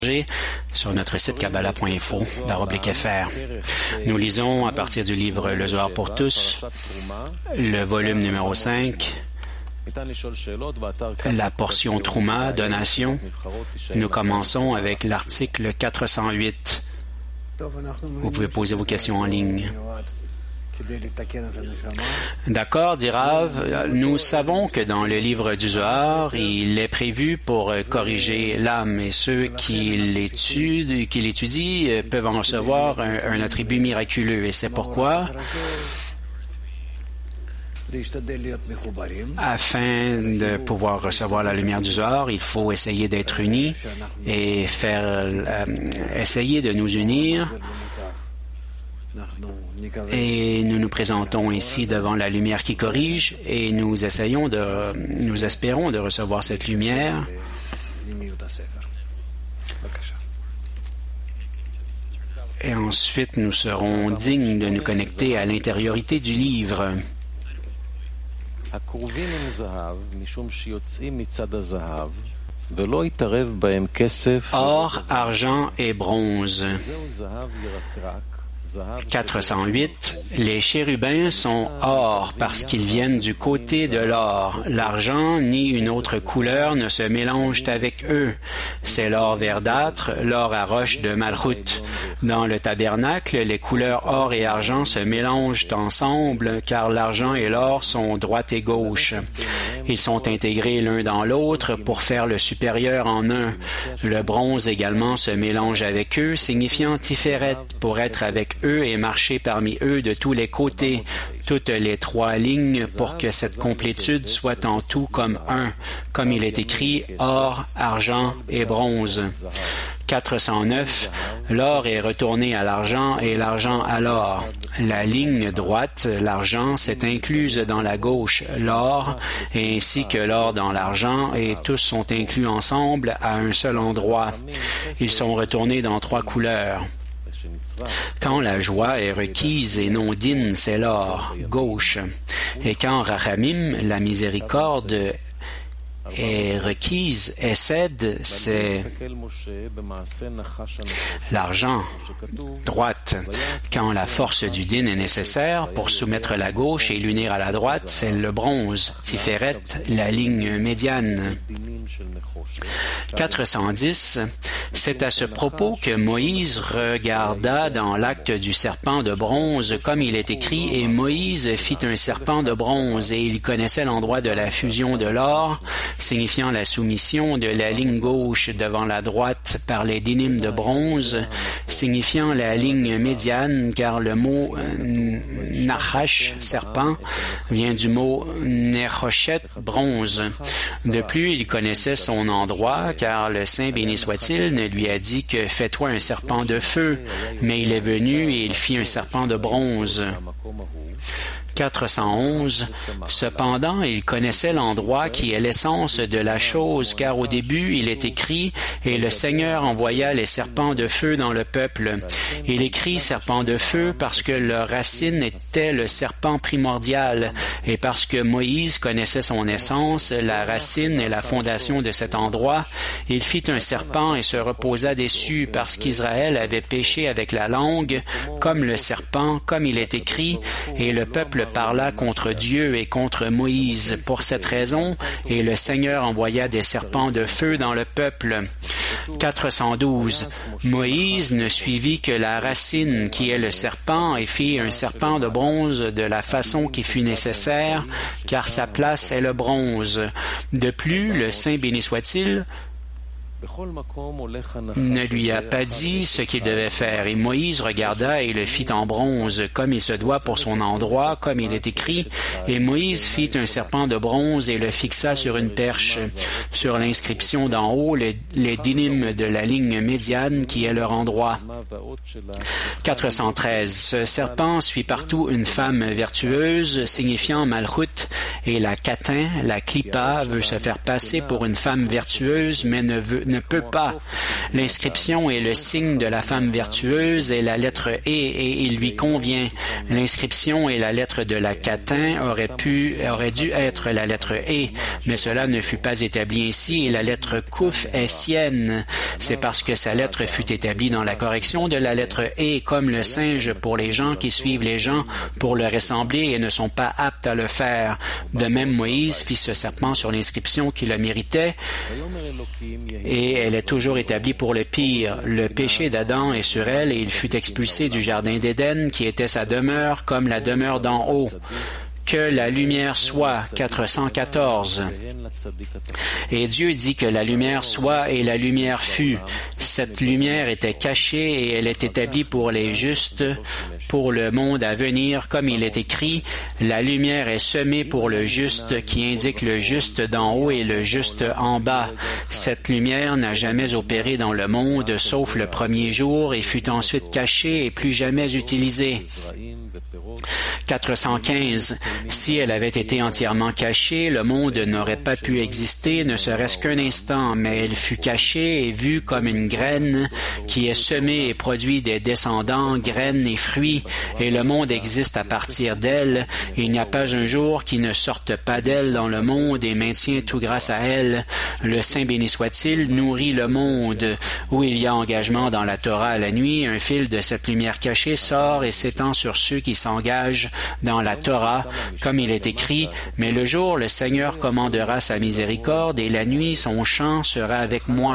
sur notre site kabbalah.info/fr. Nous lisons à partir du livre Le Zohar pour tous, le volume numéro 5, la portion Trouma, donation. Nous commençons avec l'article 408. Vous pouvez poser vos questions en ligne. D'accord, dit Rav. Nous savons que dans le livre du Zohar, il est prévu pour corriger l'âme et ceux qui l'étudient peuvent en recevoir un attribut miraculeux. Et c'est pourquoi, afin de pouvoir recevoir la lumière du Zohar, il faut essayer d'être unis et essayer de nous unir. Et nous nous présentons ici devant la lumière qui corrige et nous espérons de recevoir cette lumière. Et ensuite, nous serons dignes de nous connecter à l'intériorité du livre. Or, argent et bronze. 408. Les chérubins sont or parce qu'ils viennent du côté de l'or. L'argent ni une autre couleur ne se mélangent avec eux. C'est l'or verdâtre, l'or à roche de Malchut. Dans le tabernacle, les couleurs or et argent se mélangent ensemble car l'argent et l'or sont droite et gauche. Ils sont intégrés l'un dans l'autre pour faire le supérieur en un. Le bronze également se mélange avec eux, signifiant Tiferet pour être avec eux et marcher parmi eux de tous les côtés, toutes les trois lignes pour que cette complétude soit en tout comme un, comme il est écrit or, argent et bronze. 409. L'or est retourné à l'argent et l'argent à l'or. La ligne droite, l'argent, s'est incluse dans la gauche, l'or, et ainsi que l'or dans l'argent, et tous sont inclus ensemble à un seul endroit. Ils sont retournés dans trois couleurs. Quand la joie est requise et non din, c'est l'or, gauche. Et quand rachamim, la miséricorde, est requise, Essed, c'est l'argent, droite. Quand la force du din est nécessaire pour soumettre la gauche et l'unir à la droite, c'est le bronze, Tiferet, la ligne médiane. 410. C'est à ce propos que Moïse regarda dans l'acte du serpent de bronze, comme il est écrit, et Moïse fit un serpent de bronze, et il connaissait l'endroit de la fusion de l'or, signifiant la soumission de la ligne gauche devant la droite par les dinim de bronze, signifiant la ligne médiane, car le mot nachash, serpent, vient du mot nechoshet, bronze. De plus, il connaissait son endroit, car le Saint béni soit-il ne lui a dit que « Fais-toi un serpent de feu », mais il est venu et il fit un serpent de bronze. 411. Cependant, il connaissait l'endroit qui est l'essence de la chose, car au début, il est écrit « Et le Seigneur envoya les serpents de feu dans le peuple ». Il écrit « serpents de feu » parce que leur racine était le serpent primordial, et parce que Moïse connaissait son essence, la racine et la fondation de cet endroit, il fit un serpent et se reposa dessus, parce qu'Israël avait péché avec la langue, comme le serpent, comme il est écrit, et le peuple parla contre Dieu et contre Moïse. Pour cette raison, et le Seigneur envoya des serpents de feu dans le peuple. 412. Moïse ne suivit que la racine qui est le serpent et fit un serpent de bronze de la façon qui fut nécessaire, car sa place est le bronze. De plus, le Saint béni soit-il ne lui a pas dit ce qu'il devait faire. Et Moïse regarda et le fit en bronze, comme il se doit pour son endroit, comme il est écrit. Et Moïse fit un serpent de bronze et le fixa sur une perche, sur l'inscription d'en haut, les dinim de la ligne médiane qui est leur endroit. 413. Ce serpent suit partout une femme vertueuse, signifiant Malchut, et la catin, la clipa, veut se faire passer pour une femme vertueuse, mais ne peut pas. L'inscription est le signe de la femme vertueuse et la lettre E et il lui convient. L'inscription et la lettre de la catin aurait dû être la lettre E, mais cela ne fut pas établi ainsi et la lettre Kouf est sienne. C'est parce que sa lettre fut établie dans la correction de la lettre E, comme le singe pour les gens qui suivent les gens pour leur ressembler et ne sont pas aptes à le faire. De même, Moïse fit ce serpent sur l'inscription qui le méritait et elle est toujours établie pour le pire. Le péché d'Adam est sur elle et il fut expulsé du jardin d'Éden qui était sa demeure comme la demeure d'en haut. Que la lumière soit, 414. Et Dieu dit que la lumière soit et la lumière fut. Cette lumière était cachée et elle est établie pour les justes, pour le monde à venir, comme il est écrit, la lumière est semée pour le juste, qui indique le juste d'en haut et le juste en bas. Cette lumière n'a jamais opéré dans le monde, sauf le premier jour, et fut ensuite cachée et plus jamais utilisée. 415. Si elle avait été entièrement cachée, le monde n'aurait pas pu exister, ne serait-ce qu'un instant, mais elle fut cachée et vue comme une graine qui est semée et produit des descendants, graines et fruits, et le monde existe à partir d'elle. Il n'y a pas un jour qui ne sorte pas d'elle dans le monde et maintient tout grâce à elle. Le Saint béni soit-il nourrit le monde. Où il y a engagement dans la Torah à la nuit, un fil de cette lumière cachée sort et s'étend sur ceux qui s'engagent dans la Torah, comme il est écrit, « Mais le jour, le Seigneur commandera sa miséricorde, et la nuit, son chant sera avec moi. »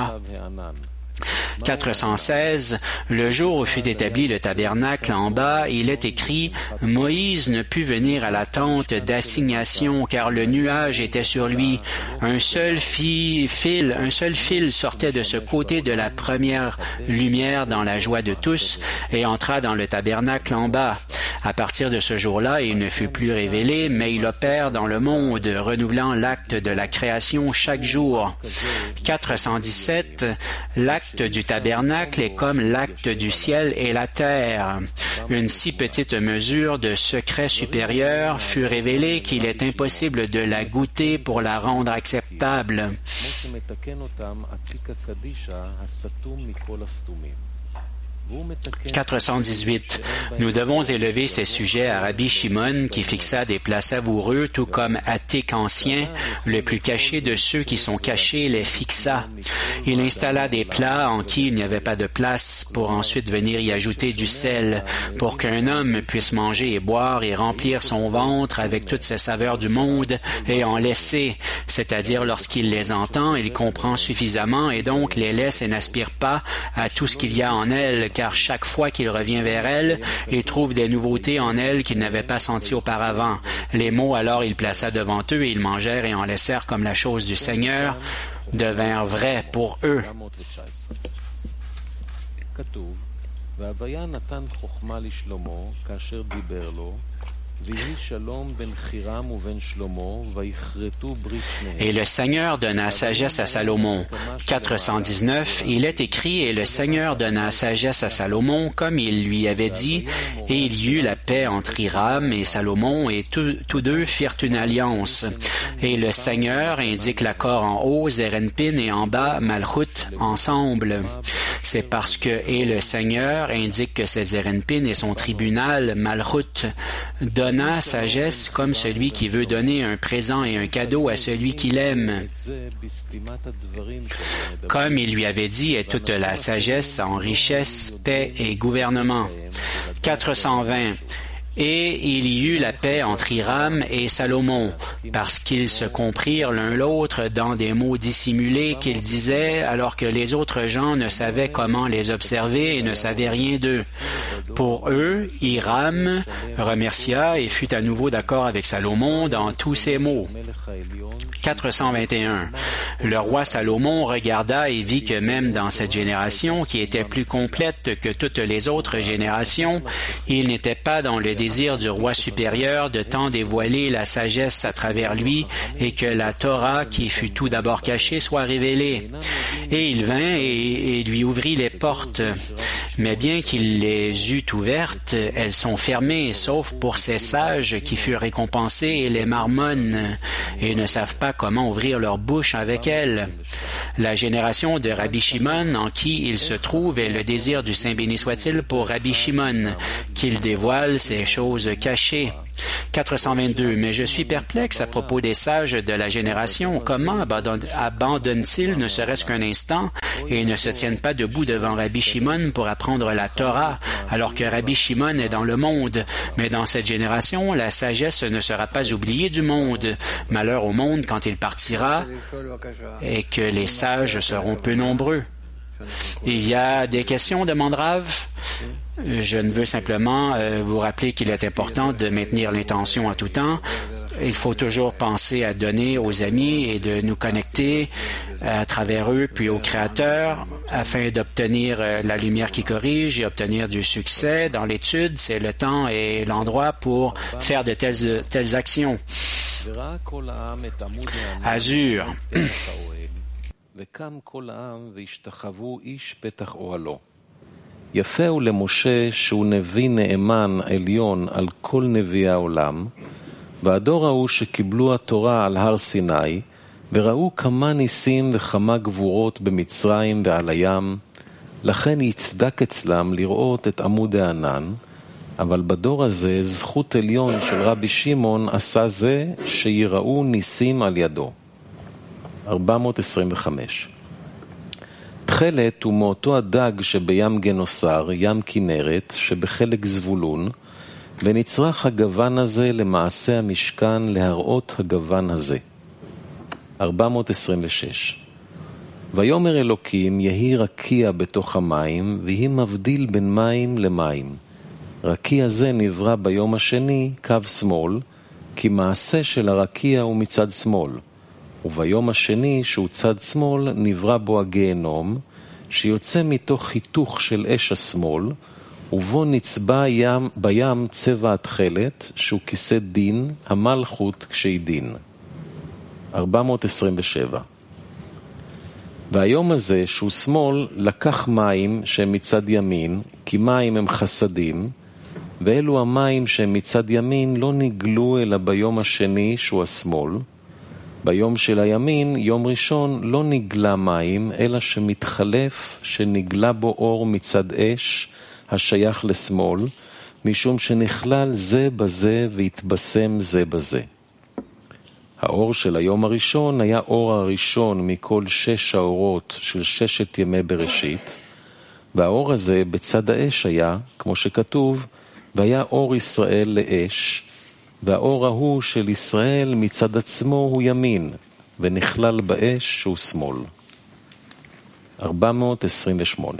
416. Le jour où fut établi le tabernacle en bas, il est écrit « Moïse ne put venir à la tente d'assignation, car le nuage était sur lui. Un seul fil sortait de ce côté de la première lumière dans la joie de tous, et entra dans le tabernacle en bas. À partir de ce jour-là, il ne fut plus révélé, mais il opère dans le monde, renouvelant l'acte de la création chaque jour. 417. L'acte du tabernacle est comme l'acte du ciel et la terre. Une si petite mesure de secret supérieur fut révélée qu'il est impossible de la goûter pour la rendre acceptable. 418. Nous devons élever ces sujets à Rabbi Shimon qui fixa des plats savoureux, tout comme Attic ancien, le plus caché de ceux qui sont cachés, les fixa. Il installa des plats en qui il n'y avait pas de place pour ensuite venir y ajouter du sel, pour qu'un homme puisse manger et boire et remplir son ventre avec toutes ces saveurs du monde et en laisser, c'est-à-dire lorsqu'il les entend, il comprend suffisamment et donc les laisse et n'aspire pas à tout ce qu'il y a en elle, car chaque fois qu'il revient vers elle, il trouve des nouveautés en elle qu'il n'avait pas senties auparavant. Les mots alors il plaça devant eux et ils mangèrent et en laissèrent comme la chose du Seigneur devinrent vrais pour eux. Et le Seigneur donna sagesse à Salomon. 419. Il est écrit, et le Seigneur donna sagesse à Salomon, comme il lui avait dit, et il y eut la paix entre Hiram et Salomon, et tous deux firent une alliance. Et le Seigneur indique l'accord en haut, Zerenpin, et en bas, Malchut, ensemble. C'est parce que, et le Seigneur indique que c'est Zerenpin et son tribunal, Malchut, donna sagesse comme celui qui veut donner un présent et un cadeau à celui qu'il aime. Comme il lui avait dit, est toute la sagesse en richesse, paix et gouvernement. 420. Et il y eut la paix entre Hiram et Salomon, parce qu'ils se comprirent l'un l'autre dans des mots dissimulés qu'ils disaient, alors que les autres gens ne savaient comment les observer et ne savaient rien d'eux. Pour eux, Hiram remercia et fut à nouveau d'accord avec Salomon dans tous ses mots. 421. Le roi Salomon regarda et vit que même dans cette génération, qui était plus complète que toutes les autres générations, il n'était pas dans le désir du roi supérieur de tant dévoiler la sagesse à travers lui et que la Torah, qui fut tout d'abord cachée, soit révélée. Et il vint et lui ouvrit les portes. Mais bien qu'il les eût ouvertes, elles sont fermées, sauf pour ces sages qui furent récompensés et les marmonnent, et ne savent pas comment ouvrir leur bouche avec elles. La génération de Rabbi Shimon, en qui il se trouve, est le désir du Saint béni soit-il pour Rabbi Shimon, qu'il dévoile ces choses cachées. 422. Mais je suis perplexe à propos des sages de la génération. Comment abandonnent-ils ne serait-ce qu'un instant et ne se tiennent pas debout devant Rabbi Shimon pour apprendre la Torah, alors que Rabbi Shimon est dans le monde? Mais dans cette génération, la sagesse ne sera pas oubliée du monde. Malheur au monde quand il partira et que les sages seront peu nombreux. Il y a des questions, demande Rav? Je ne veux simplement vous rappeler qu'il est important de maintenir l'intention en tout temps. Il faut toujours penser à donner aux amis et de nous connecter à travers eux puis au Créateur afin d'obtenir la lumière qui corrige et obtenir du succès dans l'étude. C'est le temps et l'endroit pour faire de telles actions. Azur. יפה הוא למשה שהוא נביא נאמן עליון על כל נביאי העולם, והדור ההוא שקיבלו התורה על הר סיני, וראו כמה ניסים וכמה גבורות במצרים ועל הים, לכן יצדק אצלם לראות את עמוד הענן, אבל בדור הזה זכות עליון של רבי שמעון עשה זה שיראו ניסים על ידו. 425 תחלת הוא מאותו הדג שבים גנוסר, ים כנרת, שבחלק זבולון, ונצרך הגוון הזה למעשה המשכן להראות הגוון הזה. 426 ויאמר אלוקים יהי רקיע בתוך המים, והיא מבדיל בין מים למים. רקיע זה נברא ביום השני קו שמאל, כי מעשה של הרקיע הוא מצד שמאל. וביום השני שהוא צד שמאל נברא בו הגיהנום, שיוצא מתוך חיתוך של אש השמאל, ובו נצבע בים צבע התחלת, שהוא כיסא דין, המלכות כשהיא דין. 427 והיום הזה שהוא שמאל לקח מים שהם מצד ימין, כי מים הם חסדים, ואלו המים שהם מצד ימין לא נגלו אלא ביום השני שהוא השמאל. ביום של הימין, יום ראשון, לא נגלה מים, אלא שמתחלף שנגלה בו אור מצד אש השייך לשמאל, משום שנכלל זה בזה והתבשם זה בזה. האור של היום הראשון היה אור הראשון מכל 6 האורות של 6 ימי בראשית, והאור הזה בצד האש היה, כמו שכתוב, והיה אור ישראל לאש, והאור ההוא של ישראל מצד עצמו הוא ימין, ונכלל באש שהוא שמאל. 428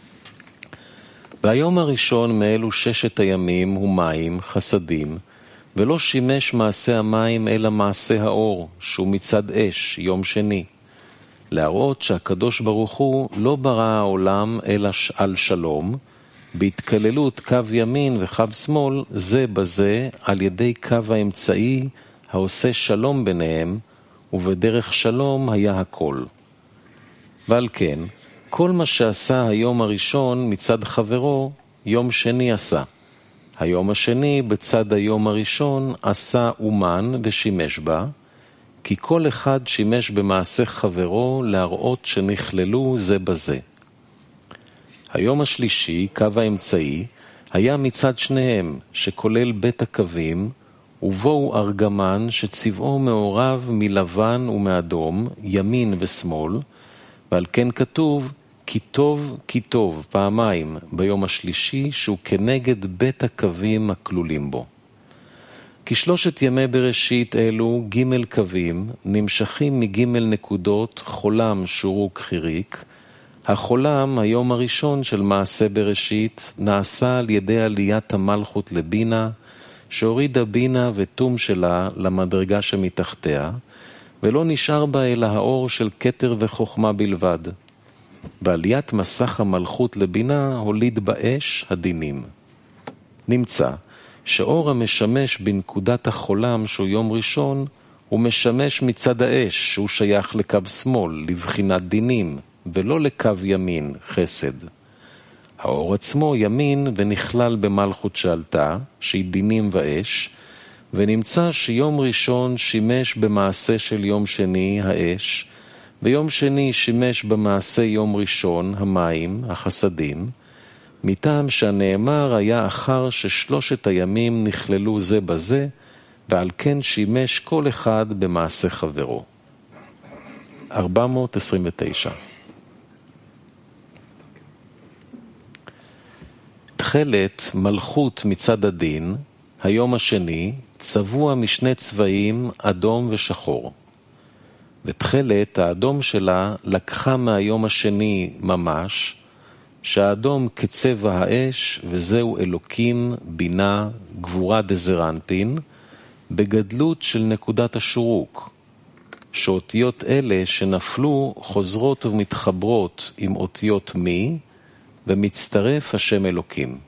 והיום הראשון מאלו 6 הימים הוא מים, חסדים, ולא שימש מעשה המים אלא מעשה האור, שהוא מצד אש, יום שני. להראות שהקדוש ברוך הוא לא ברא העולם אלא על שלום, בהתכללות קו ימין וקו שמאל, זה בזה, על ידי קו האמצעי, העושה שלום ביניהם, ובדרך שלום היה הכל. ועל כן, כל מה שעשה היום הראשון מצד חברו, יום שני עשה. היום השני בצד היום הראשון עשה אומן ושימש בה, כי כל אחד שימש במעשה חברו להראות שנכללו זה בזה. היום השלישי, קו האמצעי, היה מצד שניהם, שכולל בית הקווים, ובו ארגמן שצבעו מעורב מלבן ומאדום, ימין ושמאל, ועל כן כתוב, כי טוב, פעמיים, ביום השלישי, שהוא כנגד בית הקווים הכלולים בו. כי 3 ימי בראשית אלו, ג' קווים, נמשכים מג' נקודות, חולם שורוק חיריק, החולם, היום הראשון של מעשה בראשית, נעשה על ידי עליית המלכות לבינה, שהורידה בינה ותום שלה למדרגה שמתחתיה, ולא נשאר בה אלא האור של כתר וחוכמה בלבד. בעליית מסך המלכות לבינה הוליד באש הדינים. נמצא שאור המשמש בנקודת החולם שהוא יום ראשון, הוא משמש מצד האש שהוא שייך לקו שמאל, לבחינת דינים, ולא לקו ימין, חסד. האור עצמו ימין ונכלל במלכות שעלתה, שהיא דינים ואש, ונמצא שיום ראשון שימש במעשה של יום שני האש, ויום שני שימש במעשה יום ראשון המים, החסדים, מטעם שהנאמר היה אחר ששלושת הימים נכללו זה בזה, ועל כן שימש כל אחד במעשה חברו. 429. תחילת מלכות מצד הדין, היום השני, צבוע משני צבעים אדום ושחור. ותחילת האדום שלה לקחה מהיום השני ממש, שהאדום כצבע האש, וזהו אלוקים, בינה, גבורה דזרנפין, בגדלות של נקודת השורוק, שאותיות אלה שנפלו חוזרות ומתחברות עם אותיות מי, ומצטרף השם אלוקים.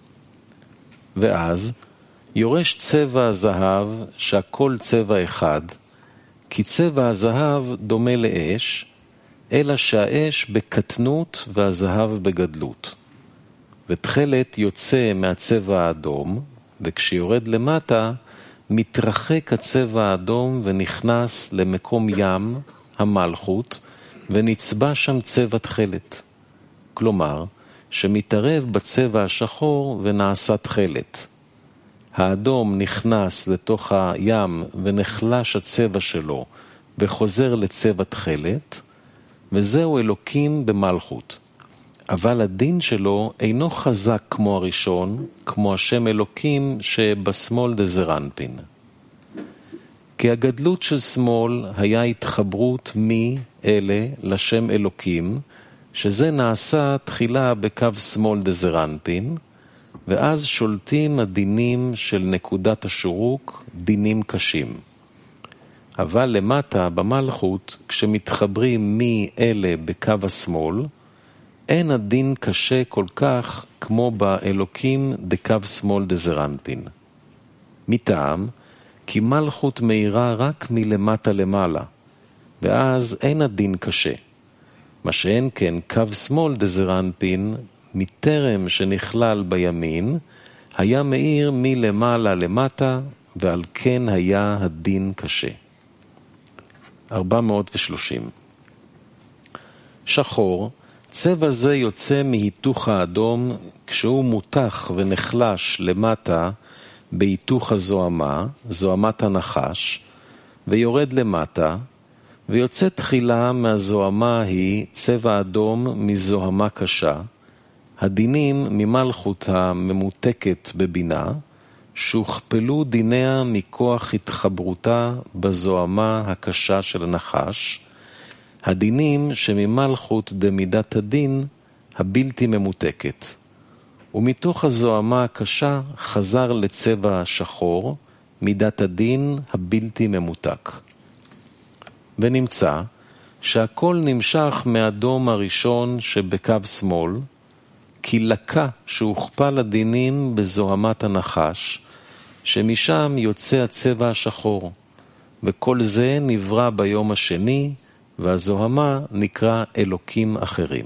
ואז יורש צבע הזהב, שהכל צבע אחד, כי צבע הזהב דומה לאש, אלא שהאש בקטנות והזהב בגדלות. ותחילת יוצא מהצבע האדום, וכשיורד למטה, מתרחק הצבע האדום ונכנס למקום ים, המלכות, ונצבע שם צבע תחילת. כלומר, שמתערב בצבע השחור ונעשה תחילת. האדום נכנס לתוך הים ונחלש הצבע שלו וחוזר לצבע תחילת, וזהו אלוקים במלכות. אבל הדין שלו אינו חזק כמו הראשון, כמו השם אלוקים שבשמאל דזרנפין. כי הגדלות של שמאל היה התחברות מאלה לשם אלוקים, שזה נעשה תחילה בקו שמאל דזרנפין, ואז שולטים הדינים של נקודת השורוק, דינים קשים. אבל למטה במלכות, כשמתחברים מאלה בקו השמאל, אין הדין קשה כל כך כמו באלוקים דקו שמאל דזרנפין. מטעם, כי מלכות מאירה רק מלמטה למעלה, ואז אין הדין קשה. מה שאין כן קו שמאל דזרנפין, מטרם שנכלל בימין, היה מאיר מלמעלה למטה, ועל כן היה הדין קשה. 430. שחור, צבע זה יוצא מהיתוך האדום כשהוא מותח ונחלש למטה בהיתוך הזוהמה, זוהמת הנחש, ויורד למטה, ויוצא תחילה מהזוהמה היא צבע אדום מזוהמה קשה, הדינים ממלכות הממותקת בבינה, שהוכפלו דיניה מכוח התחברותה בזוהמה הקשה של הנחש, הדינים שממלכות דמידת הדין הבלתי ממותקת. ומתוך הזוהמה הקשה חזר לצבע שחור, מידת הדין הבלתי ממותק. ונמצא שהכל נמשך מהאדום הראשון שבקו שמאל, כי לקה שהוכפל הדינים בזוהמת הנחש, שמשם יוצא הצבע השחור, וכל זה נברא ביום השני, והזוהמה נקרא אלוקים אחרים.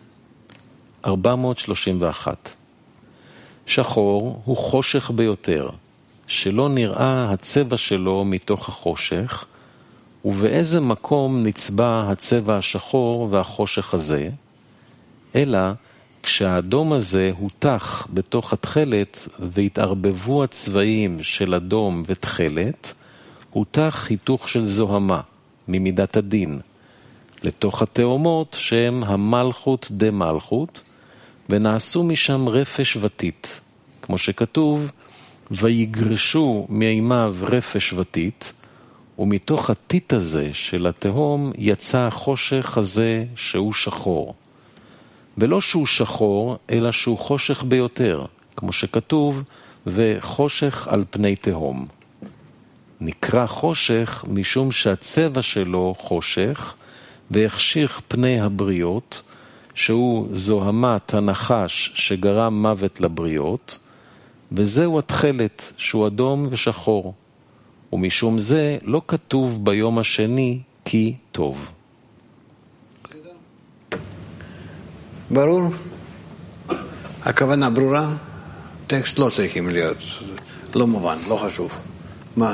431. שחור הוא חושך ביותר, שלא נראה הצבע שלו מתוך החושך, ובאיזה מקום נצבע הצבע השחור והחושך הזה, אלא כשהאדום הזה הותח בתוך התחילת והתערבבו הצבעים של אדום ותחילת, הותח היתוך של זוהמה ממידת הדין, לתוך התאומות שהם המלכות דמלכות, ונעשו משם רפש ותית, כמו שכתוב, ויגרשו מימיו רפש ותית, ומתוך התית הזה של התהום יצא החושך הזה שהוא שחור. ולא שהוא שחור, אלא שהוא חושך ביותר, כמו שכתוב, וחושך על פני תהום. נקרא חושך משום שהצבע שלו חושך, והחשיך פני הבריות, שהוא זוהמת הנחש שגרם מוות לבריות, וזהו התחילת שהוא אדום ושחור. ומשום זה לא כתוב ביום השני כי טוב. ברור? הכוונה ברורה? טקסט לא צריכים להיות, לא מובן, לא חשוב. מה?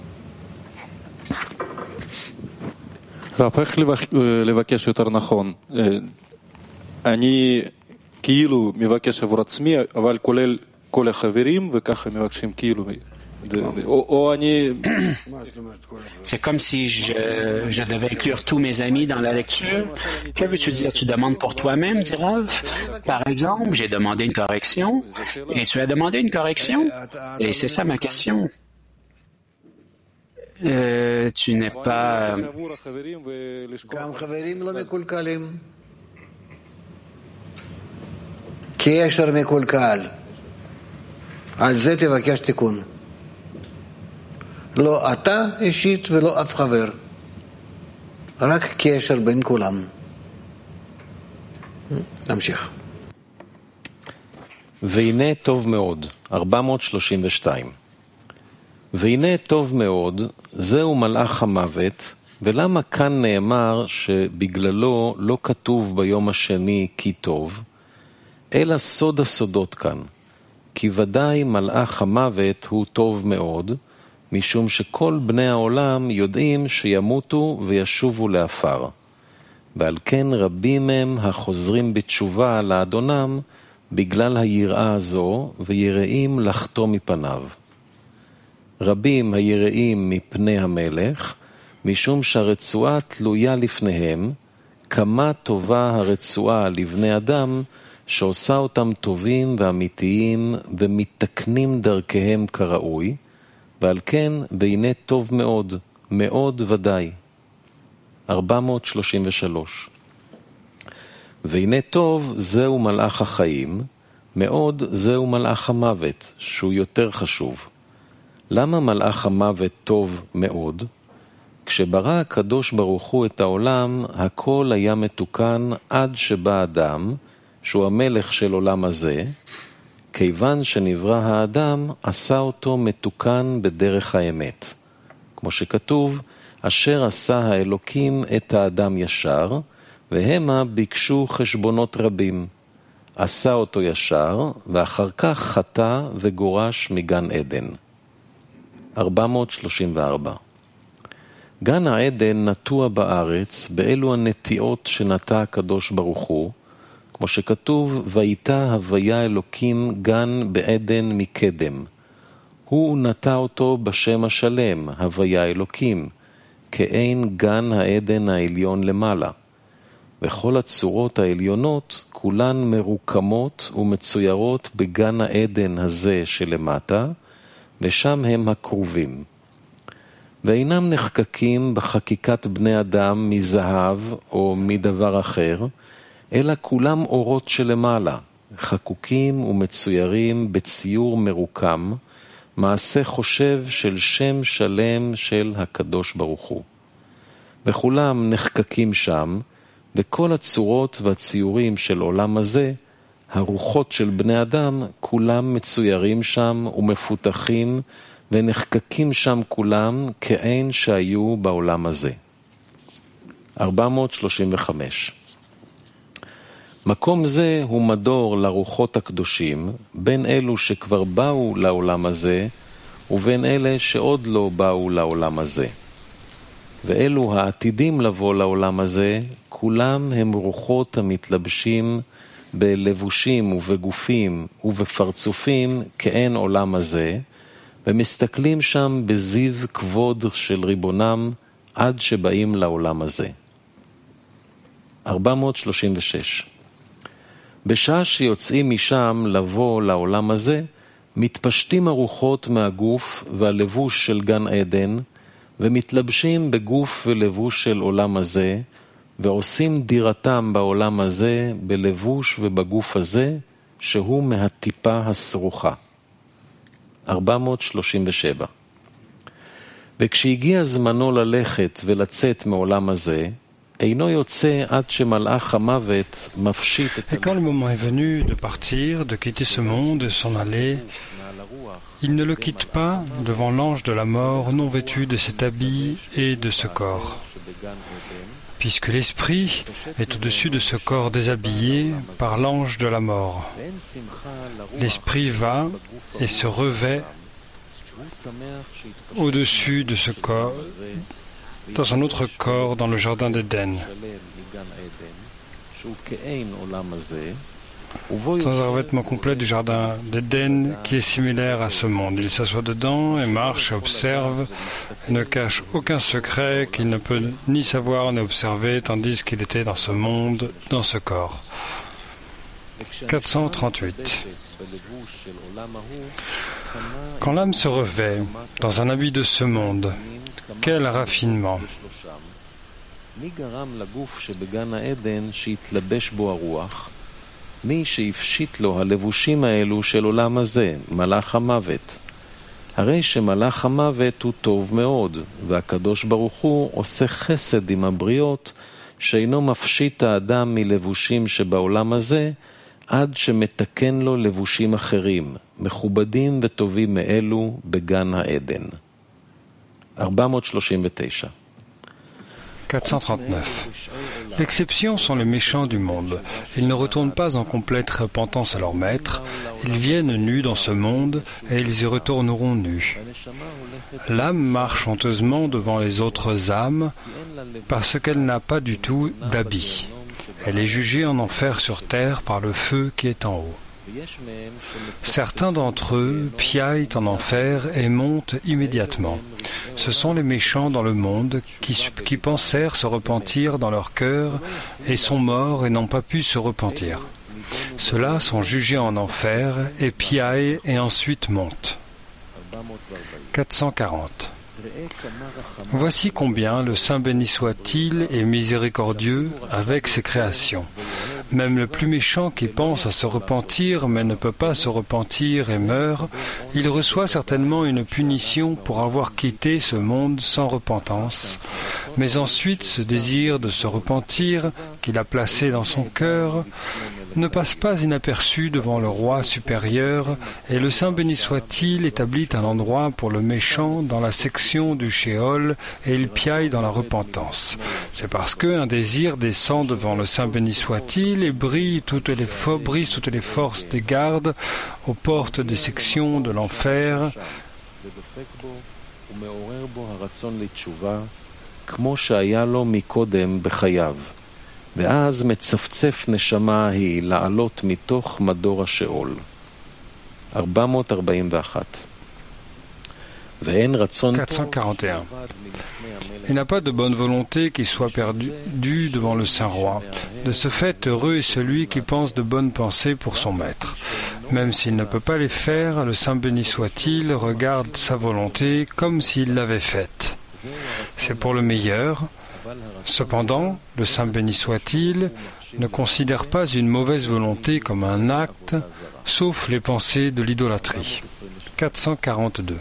רב, איך לבקש יותר נכון? אני כאילו מבקש עבור עצמי, אבל כולל כל החברים, וככה מבקשים כאילו... C'est comme si je devais inclure tous mes amis dans la lecture. Que veux-tu dire? Tu demandes pour toi-même, dit Rav? Par exemple, j'ai demandé une correction, et tu as demandé une correction? Et c'est ça ma question. Tu n'es pas... גם חברים לא מקולקלים. קשר מקולקל. על זה תבקש תיקון. לא אתה אישית ולא אף חבר. רק קשר בין כולם. נמשיך. והנה טוב מאוד, 432. והנה טוב מאוד, זהו מלאך המוות, ולמה כאן נאמר שבגללו לא כתוב ביום השני כי טוב, אלא סוד הסודות כאן. כי ודאי מלאך המוות הוא טוב מאוד, משום שכל בני העולם יודעים שימותו וישובו לאפר. ועל כן רבים הם החוזרים בתשובה לאדונם בגלל היראה הזו, ויראים לחתום מפניו. רבים היראים מפני המלך, משום שהרצועה תלויה לפניהם, כמה טובה הרצועה לבני אדם, שעושה אותם טובים ואמיתיים ומתקנים דרכיהם כראוי, ועל כן והנה טוב מאוד, מאוד ודאי. 433. והנה טוב זהו מלאך החיים, מאוד זהו מלאך המוות, שהוא יותר חשוב. למה מלאך המוות טוב מאוד? כשברא הקדוש ברוך הוא את העולם, הכל היה מתוקן עד שבא אדם, שהוא המלך של עולם הזה, כיוון שנברא האדם, עשה אותו מתוקן בדרך האמת. כמו שכתוב, אשר עשה האלוקים את האדם ישר, והמה ביקשו חשבונות רבים. עשה אותו ישר, ואחר כך חטא וגורש מגן עדן. 434. גן העדן נטוע בארץ, באלו הנטיעות שנטע הקדוש ברוך הוא, כמו שכתוב, והייתה הוויה אלוקים גן בעדן מקדם. הוא נטע אותו בשם השלם, הוויה אלוקים, כאין גן העדן העליון למעלה. וכל הצורות העליונות, כולן מרוקמות ומצוירות בגן העדן הזה שלמטה, ושם הם הקרובים. ואינם נחקקים בחקיקת בני אדם מזהב או מדבר אחר, אלא כולם אורות שלמעלה, חקוקים ומצוירים בציור מרוקם, מעשה חושב של שם שלם של הקדוש ברוך הוא. וכולם נחקקים שם, וכל הצורות והציורים של עולם הזה, הרוחות של בני אדם, כולם מצוירים שם ומפותחים, ונחקקים שם כולם כאין שהיו בעולם הזה. 435. מקום זה הוא מדור לרוחות הקדושים, בין אלו שכבר באו לעולם הזה, ובין אלה שעוד לא באו לעולם הזה. ואלו העתידים לבוא לעולם הזה, כולם הם רוחות המתלבשים בלבושים ובגופים ובפרצופים כאין עולם הזה, ומסתכלים שם בזיו כבוד של ריבונם עד שבאים לעולם הזה. 436. בשעה שיוצאים משם לבוא לעולם הזה, מתפשטים הרוחות מהגוף והלבוש של גן עדן, ומתלבשים בגוף ולבוש של עולם הזה, ועושים דירתם בעולם הזה בלבוש ובגוף הזה, שהוא מהטיפה הסרוכה. 437. וכשהגיע זמנו ללכת ולצאת מעולם הזה, אינו יוצא עד שמלאך המוות מפשיט את... Et quand le moment est venu de partir, de quitter ce monde, de s'en aller, il ne le quitte pas devant l'ange de la mort non vêtu de cet habit et de ce corps. puisque l'esprit est au-dessus de ce corps déshabillé par l'ange de la mort. L'esprit va et se revêt au-dessus de ce corps, dans un autre corps dans le jardin d'Éden, dans un revêtement complet du jardin d'Éden qui est similaire à ce monde. Il s'assoit dedans et marche et observe, et ne cache aucun secret qu'il ne peut ni savoir ni observer, tandis qu'il était dans ce monde, dans ce corps. 438. Quand l'âme se revêt dans un habit de ce monde, quel raffinement! מי שהפשיט לו הלבושים האלו של עולם הזה, מלאך המוות. הרי שמלאך המוות הוא טוב מאוד, והקדוש ברוך הוא עושה חסד עם הבריות, שאינו מפשיט האדם מלבושים שבעולם הזה, עד שמתקן לו לבושים אחרים, מכובדים וטובים מאלו בגן העדן. 439. 439. L'exception sont les méchants du monde. Ils ne retournent pas en complète repentance à leur maître. Ils viennent nus dans ce monde et ils y retourneront nus. L'âme marche honteusement devant les autres âmes parce qu'elle n'a pas du tout d'habit. Elle est jugée en enfer sur terre par le feu qui est en haut. Certains d'entre eux piaillent en enfer et montent immédiatement. Ce sont les méchants dans le monde qui pensèrent se repentir dans leur cœur et sont morts et n'ont pas pu se repentir. Ceux-là sont jugés en enfer et piaillent et ensuite montent. 440. Voici combien le Saint béni soit-il est miséricordieux avec ses créations. Même le plus méchant qui pense à se repentir mais ne peut pas se repentir et meurt, il reçoit certainement une punition pour avoir quitté ce monde sans repentance. Mais ensuite ce désir de se repentir qu'il a placé dans son cœur ne passe pas inaperçu devant le roi supérieur, et le Saint béni soit-il établit un endroit pour le méchant dans la section du Sheol, et il piaille dans la repentance. C'est parce qu'un désir descend devant le Saint béni soit-il et brise toutes les forces des gardes aux portes des sections de l'enfer, ואז מצפצף נשמה היא לעלות מתוך מדור השאול. 441. ואין רצון 441. Il n'a pas de bonne volonté qui soit perdu devant le Saint-Roi. De ce fait, heureux est celui qui pense de bonnes pensées pour son maître. Même s'il ne peut pas les faire, le Saint béni soit-il regarde sa volonté comme s'il l'avait faite. C'est pour le meilleur. Cependant, le Saint béni soit-il ne considère pas une mauvaise volonté comme un acte, sauf les pensées de l'idolâtrie. 442.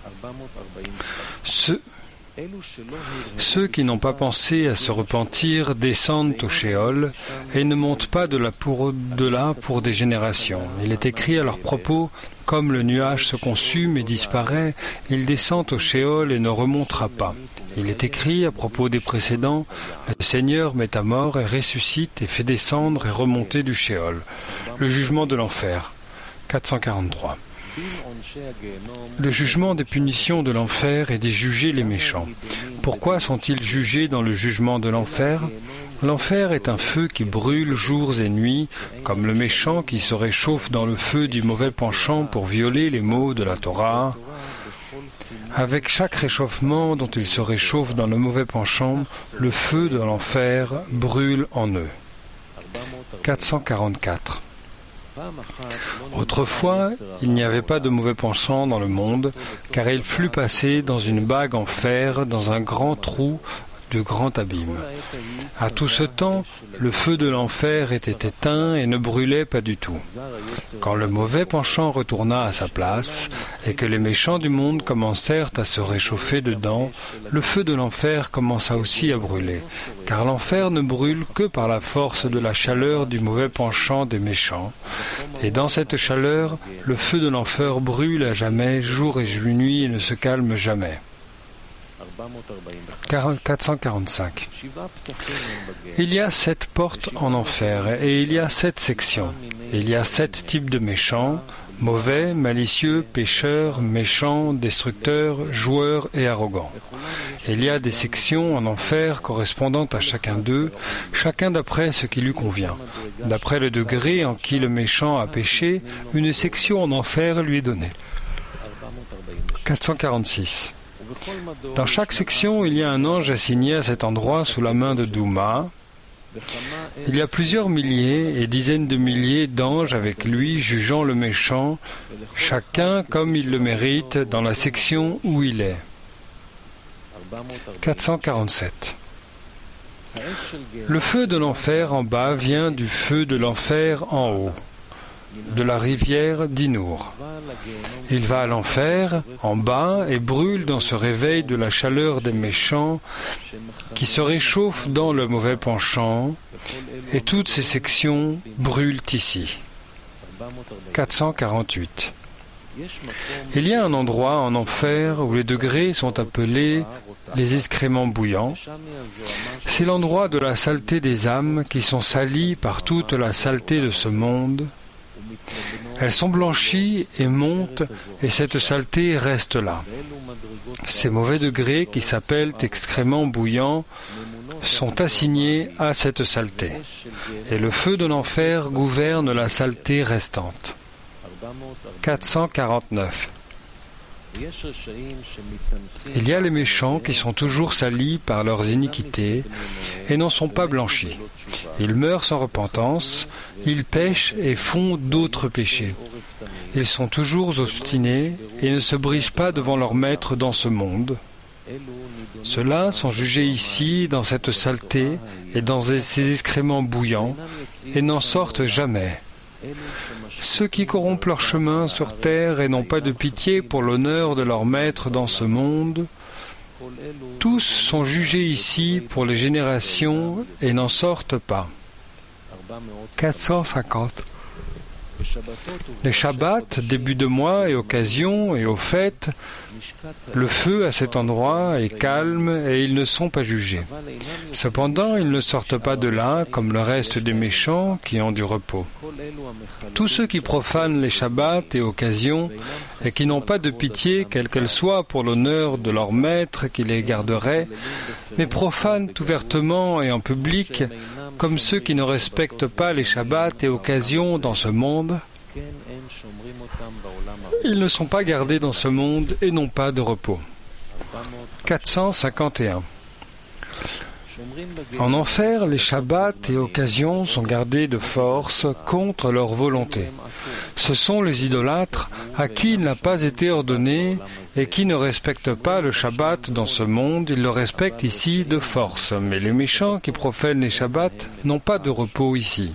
Ceux qui n'ont pas pensé à se repentir descendent au Sheol et ne montent pas de là pour des générations. Il est écrit à leur propos, comme le nuage se consume et disparaît, il descend au Sheol et ne remontera pas. Il est écrit à propos des précédents, le Seigneur met à mort et ressuscite et fait descendre et remonter du Sheol. Le jugement de l'enfer. 443. Le jugement des punitions de l'enfer est d'y juger les méchants. Pourquoi sont-ils jugés dans le jugement de l'enfer ? L'enfer est un feu qui brûle jours et nuits, comme le méchant qui se réchauffe dans le feu du mauvais penchant pour violer les mots de la Torah. Avec chaque réchauffement dont il se réchauffe dans le mauvais penchant, le feu de l'enfer brûle en eux. 444. Autrefois, il n'y avait pas de mauvais penchant dans le monde, car il fut passé dans une bague en fer, dans un grand trou de grand abîme. À tout ce temps, le feu de l'enfer était éteint et ne brûlait pas du tout. Quand le mauvais penchant retourna à sa place, et que les méchants du monde commencèrent à se réchauffer dedans, le feu de l'enfer commença aussi à brûler, car l'enfer ne brûle que par la force de la chaleur du mauvais penchant des méchants. Et dans cette chaleur, le feu de l'enfer brûle à jamais, jour et nuit, et ne se calme jamais. 445. Il y a 7 portes en enfer et il y a 7 sections. Il y a 7 types de méchants, mauvais, malicieux, pécheurs, méchants, destructeurs, joueurs et arrogants. Il y a des sections en enfer correspondant à chacun d'eux, chacun d'après ce qui lui convient. D'après le degré en qui le méchant a péché, une section en enfer lui est donnée. 446. Dans chaque section, il y a un ange assigné à cet endroit sous la main de Douma. Il y a plusieurs milliers et dizaines de milliers d'anges avec lui jugeant le méchant, chacun comme il le mérite dans la section où il est. 447. Le feu de l'enfer en bas vient du feu de l'enfer en haut, de la rivière d'Inour. Il va à l'enfer, en bas, et brûle dans ce réveil de la chaleur des méchants, qui se réchauffent dans le mauvais penchant, et toutes ces sections brûlent ici. 448. Il y a un endroit en enfer où les degrés sont appelés les excréments bouillants. C'est l'endroit de la saleté des âmes qui sont salies par toute la saleté de ce monde. Elles sont blanchies et montent, et cette saleté reste là. Ces mauvais degrés, qui s'appellent excréments bouillants, sont assignés à cette saleté. Et le feu de l'enfer gouverne la saleté restante. 449. Il y a les méchants qui sont toujours salis par leurs iniquités et n'en sont pas blanchis. Ils meurent sans repentance, ils pêchent et font d'autres péchés. Ils sont toujours obstinés et ne se brisent pas devant leur maître dans ce monde. Ceux-là sont jugés ici, dans cette saleté et dans ces excréments bouillants, et n'en sortent jamais. Ceux qui corrompent leur chemin sur terre et n'ont pas de pitié pour l'honneur de leur maître dans ce monde, tous sont jugés ici pour les générations et n'en sortent pas. 450. Les Shabbats, début de mois et occasions et aux fêtes, le feu à cet endroit est calme et ils ne sont pas jugés. Cependant, ils ne sortent pas de là comme le reste des méchants qui ont du repos. Tous ceux qui profanent les Shabbats et occasions et qui n'ont pas de pitié, quelle qu'elle soit, pour l'honneur de leur maître qui les garderait, mais profanent ouvertement et en public, comme ceux qui ne respectent pas les Shabbats et occasions dans ce monde, ils ne sont pas gardés dans ce monde et n'ont pas de repos. 451. En enfer, les Shabbats et occasions sont gardés de force contre leur volonté. Ce sont les idolâtres à qui il n'a pas été ordonné et qui ne respectent pas le Shabbat dans ce monde, ils le respectent ici de force. Mais les méchants qui profènent les Shabbats n'ont pas de repos ici.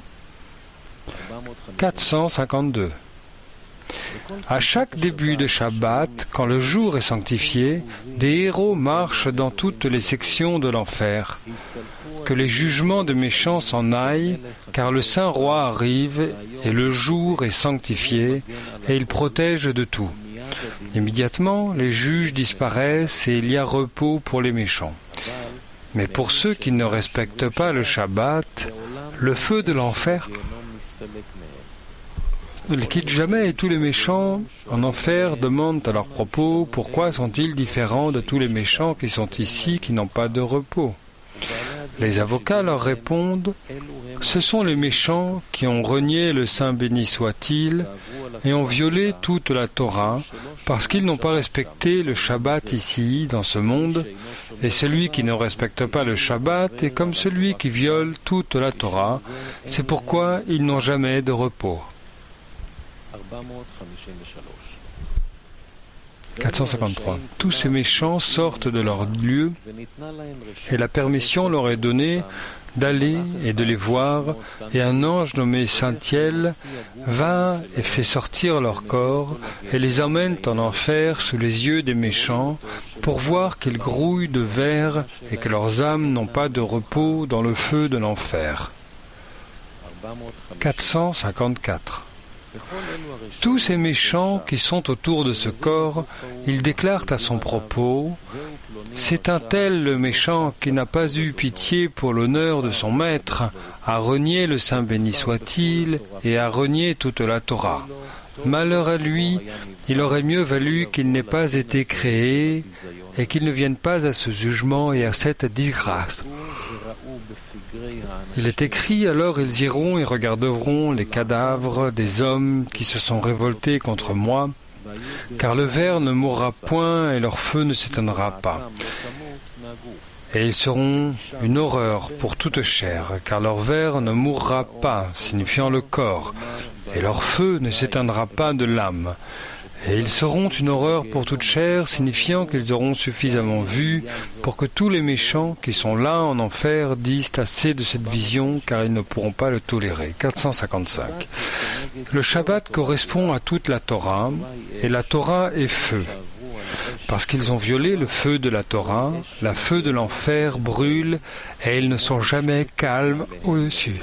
452. À chaque début de Shabbat, quand le jour est sanctifié, des héros marchent dans toutes les sections de l'enfer. Que les jugements de méchants s'en aillent, car le Saint Roi arrive et le jour est sanctifié et il protège de tout. Immédiatement, les juges disparaissent et il y a repos pour les méchants. Mais pour ceux qui ne respectent pas le Shabbat, le feu de l'enfer ne les quitte jamais et tous les méchants en enfer demandent à leur propos pourquoi sont-ils différents de tous les méchants qui sont ici qui n'ont pas de repos. Les avocats leur répondent « Ce sont les méchants qui ont renié le Saint béni soit-il et ont violé toute la Torah parce qu'ils n'ont pas respecté le Shabbat ici, dans ce monde, et celui qui ne respecte pas le Shabbat est comme celui qui viole toute la Torah, c'est pourquoi ils n'ont jamais de repos. » 453. Tous ces méchants sortent de leur lieu et la permission leur est donnée d'aller et de les voir, et un ange nommé Saint-Thiel va et fait sortir leur corps et les emmène en enfer sous les yeux des méchants pour voir qu'ils grouillent de verre et que leurs âmes n'ont pas de repos dans le feu de l'enfer. 454. Tous ces méchants qui sont autour de ce corps, ils déclarent à son propos, « C'est un tel le méchant qui n'a pas eu pitié pour l'honneur de son maître, a renié le Saint béni soit-il et a renié toute la Torah. Malheur à lui, il aurait mieux valu qu'il n'ait pas été créé et qu'il ne vienne pas à ce jugement et à cette disgrâce. » Il est écrit, alors ils iront et regarderont les cadavres des hommes qui se sont révoltés contre moi, car le ver ne mourra point et leur feu ne s'éteindra pas. Et ils seront une horreur pour toute chair, car leur ver ne mourra pas, signifiant le corps, et leur feu ne s'éteindra pas de l'âme. Et ils seront une horreur pour toute chair, signifiant qu'ils auront suffisamment vu pour que tous les méchants qui sont là en enfer disent assez de cette vision, car ils ne pourront pas le tolérer. 455. Le Shabbat correspond à toute la Torah, et la Torah est feu. Parce qu'ils ont violé le feu de la Torah, la feu de l'enfer brûle, et ils ne sont jamais calmes au-dessus.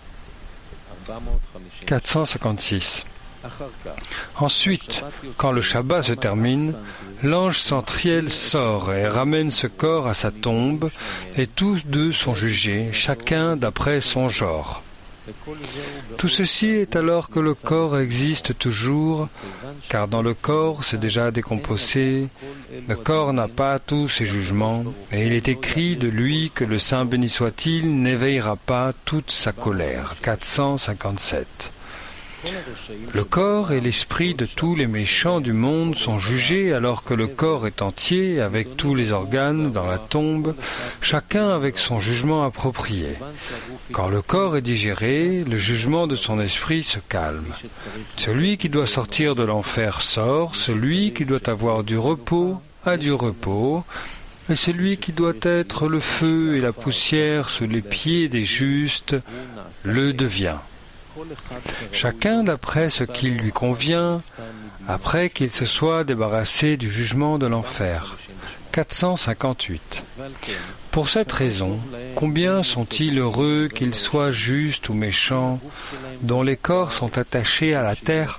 456. Ensuite, quand le Shabbat se termine, l'ange centriel sort et ramène ce corps à sa tombe, et tous deux sont jugés, chacun d'après son genre. Tout ceci est alors que le corps existe toujours, car dans le corps c'est déjà décomposé, le corps n'a pas tous ses jugements, et il est écrit de lui que le Saint béni soit-il n'éveillera pas toute sa colère. 457. Le corps et l'esprit de tous les méchants du monde sont jugés alors que le corps est entier avec tous les organes dans la tombe, chacun avec son jugement approprié. Quand le corps est digéré, le jugement de son esprit se calme. Celui qui doit sortir de l'enfer sort, celui qui doit avoir du repos a du repos, et celui qui doit être le feu et la poussière sous les pieds des justes le devient. Chacun d'après ce qui lui convient, après qu'il se soit débarrassé du jugement de l'enfer. 458. Pour cette raison, combien sont-ils heureux qu'ils soient justes ou méchants, dont les corps sont attachés à la terre,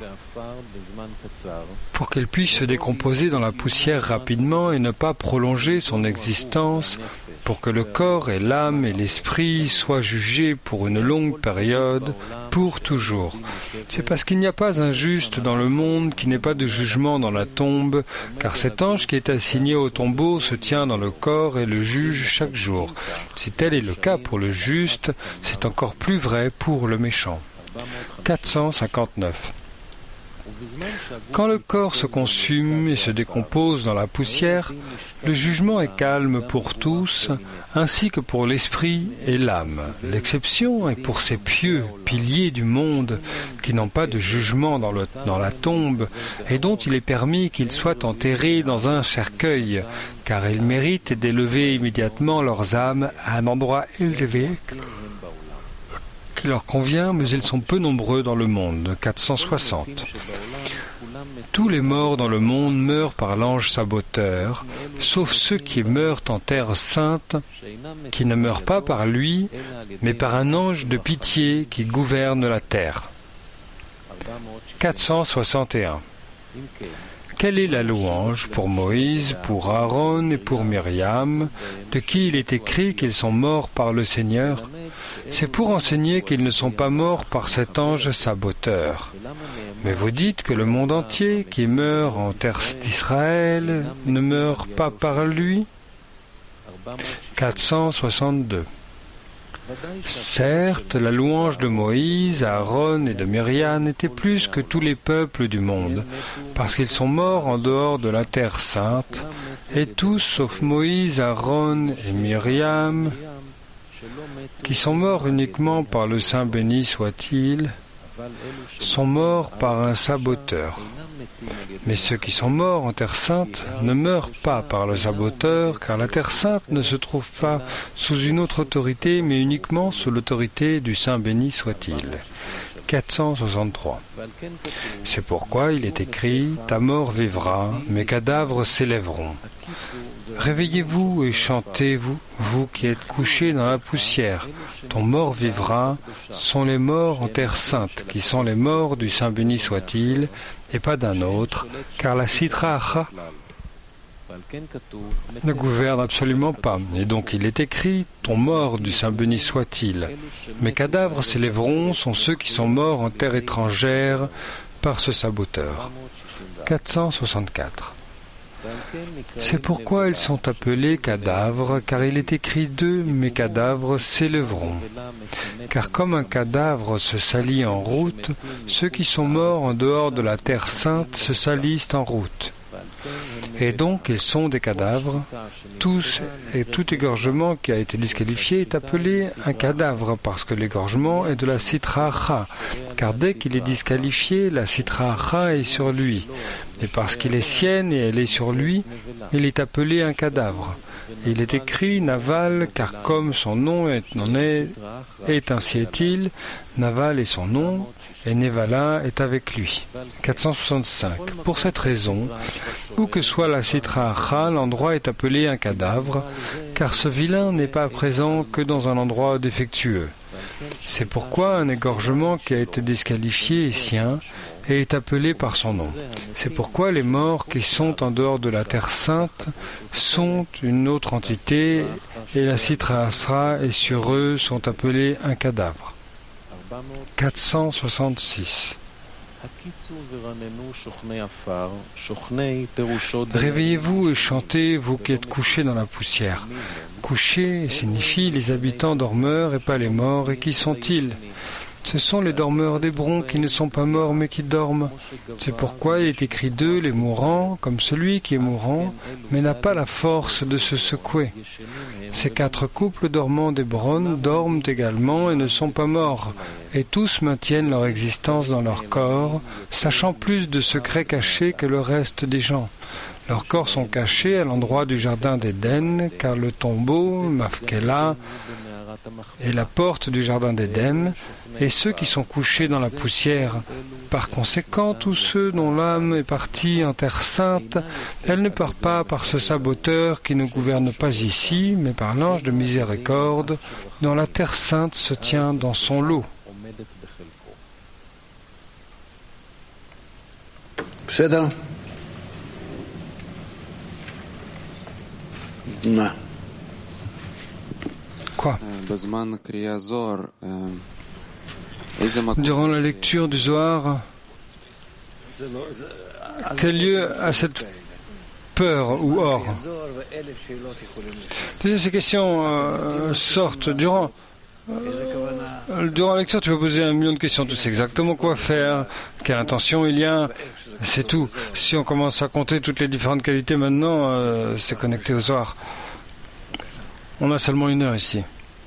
pour qu'ils puissent se décomposer dans la poussière rapidement et ne pas prolonger son existence, pour que le corps et l'âme et l'esprit soient jugés pour une longue période, pour toujours. C'est parce qu'il n'y a pas un juste dans le monde qui n'ait pas de jugement dans la tombe, car cet ange qui est assigné au tombeau se tient dans le corps et le juge chaque jour. Si tel est le cas pour le juste, c'est encore plus vrai pour le méchant. 459. Quand le corps se consume et se décompose dans la poussière, le jugement est calme pour tous, ainsi que pour l'esprit et l'âme. L'exception est pour ces pieux piliers du monde qui n'ont pas de jugement dans la tombe et dont il est permis qu'ils soient enterrés dans un cercueil, car ils méritent d'élever immédiatement leurs âmes à un endroit élevé qui leur convient, mais ils sont peu nombreux dans le monde. 460. Tous les morts dans le monde meurent par l'ange saboteur, sauf ceux qui meurent en terre sainte, qui ne meurent pas par lui, mais par un ange de pitié qui gouverne la terre. 461. Quelle est la louange pour Moïse, pour Aaron et pour Myriam, de qui il est écrit qu'ils sont morts par le Seigneur? C'est pour enseigner qu'ils ne sont pas morts par cet ange saboteur. Mais vous dites que le monde entier qui meurt en terre d'Israël ne meurt pas par lui? 462. Certes, la louange de Moïse, Aaron et de Myriam était plus que tous les peuples du monde, parce qu'ils sont morts en dehors de la terre sainte, et tous, sauf Moïse, Aaron et Myriam, qui sont morts uniquement par le Saint béni soit-il, sont morts par un saboteur. Mais ceux qui sont morts en terre sainte ne meurent pas par le saboteur, car la terre sainte ne se trouve pas sous une autre autorité, mais uniquement sous l'autorité du Saint béni soit-il. 463. C'est pourquoi il est écrit « Ta mort vivra, mes cadavres s'élèveront ». Réveillez-vous et chantez, vous qui êtes couchés dans la poussière. Ton mort vivra sont les morts en terre sainte, qui sont les morts du Saint béni soit-il, et pas d'un autre, car la Sitra Achra ne gouverne absolument pas. Et donc il est écrit « Ton mort du Saint béni soit-il ». Mes cadavres s'élèveront sont ceux qui sont morts en terre étrangère par ce saboteur. 464. C'est pourquoi ils sont appelés cadavres, car il est écrit d'eux « Mes cadavres s'élèveront ». Car comme un cadavre se salit en route, ceux qui sont morts en dehors de la terre sainte se salissent en route. Et donc ils sont des cadavres. Tout égorgement qui a été disqualifié est appelé un cadavre parce que l'égorgement est de la Sitra Achra. Car dès qu'il est disqualifié, la Sitra Achra est sur lui. Et parce qu'il est sienne et elle est sur lui, il est appelé un cadavre. Il est écrit Naval, car comme son nom est ainsi est-il, Naval est son nom, et Nevala est avec lui. 465. Pour cette raison, où que soit la Sitra Achra, l'endroit est appelé un cadavre, car ce vilain n'est pas présent que dans un endroit défectueux. C'est pourquoi un égorgement qui a été disqualifié est sien, et est appelé par son nom. C'est pourquoi les morts qui sont en dehors de la terre sainte sont une autre entité et la Sitra Achra et sur eux sont appelés un cadavre. 466. Réveillez-vous et chantez, vous qui êtes couchés dans la poussière. Couchés signifie les habitants dormeurs et pas les morts, et qui sont-ils ? Ce sont les dormeurs d'Hébron qui ne sont pas morts mais qui dorment. C'est pourquoi il est écrit d'eux les mourants, comme celui qui est mourant, mais n'a pas la force de se secouer. Ces 4 couples dormants d'Hébron dorment également et ne sont pas morts, et tous maintiennent leur existence dans leur corps, sachant plus de secrets cachés que le reste des gens. Leurs corps sont cachés à l'endroit du jardin d'Éden, car le tombeau, Mafkela, est la porte du jardin d'Éden, et ceux qui sont couchés dans la poussière. Par conséquent, tous ceux dont l'âme est partie en terre sainte, elle ne part pas par ce saboteur qui ne gouverne pas ici, mais par l'ange de miséricorde, dont la terre sainte se tient dans son lot. Quoi ? Durant la lecture du Zohar, quel lieu a cette peur ou or ? Ces questions sortent durant la lecture. Tu vas poser 1 million de questions. Tu sais exactement quoi faire, quelle intention il y a, c'est tout. Si on commence à compter toutes les différentes qualités maintenant, c'est connecté au Zohar. On a seulement 1 heure ici.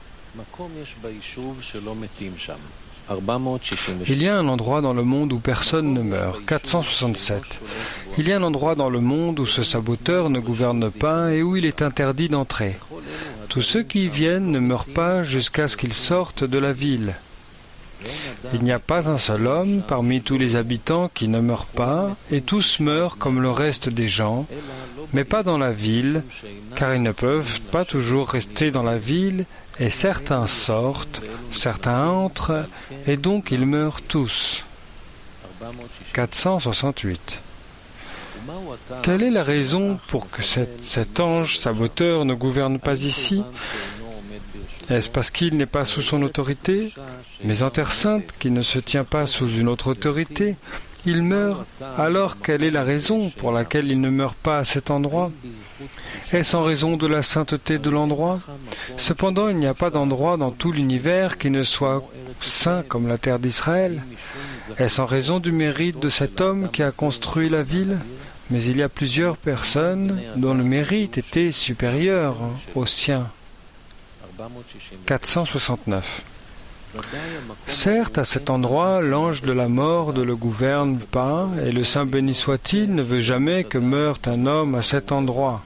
Il y a un endroit dans le monde où personne ne meurt. 467. Il y a un endroit dans le monde où ce saboteur ne gouverne pas et où il est interdit d'entrer. Tous ceux qui y viennent ne meurent pas jusqu'à ce qu'ils sortent de la ville. Il n'y a pas un seul homme parmi tous les habitants qui ne meurt pas, et tous meurent comme le reste des gens, mais pas dans la ville, car ils ne peuvent pas toujours rester dans la ville, et certains sortent, certains entrent, et donc ils meurent tous. 468. Quelle est la raison pour que cet ange saboteur ne gouverne pas ici ? Est-ce parce qu'il n'est pas sous son autorité ? Mais en terre sainte, qui ne se tient pas sous une autre autorité, il meurt. Alors quelle est la raison pour laquelle il ne meurt pas à cet endroit ? Est-ce en raison de la sainteté de l'endroit ? Cependant, il n'y a pas d'endroit dans tout l'univers qui ne soit saint comme la terre d'Israël. Est-ce en raison du mérite de cet homme qui a construit la ville ? Mais il y a plusieurs personnes dont le mérite était supérieur au sien. 469. Certes, à cet endroit, l'ange de la mort ne le gouverne pas, et le Saint béni soit-il ne veut jamais que meure un homme à cet endroit.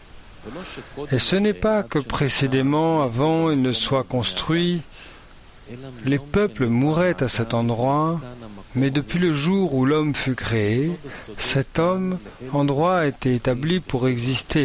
Et ce n'est pas que précédemment, avant, il ne soit construit, les peuples mouraient à cet endroit, mais depuis le jour où l'homme fut créé, cet endroit a été établi pour exister.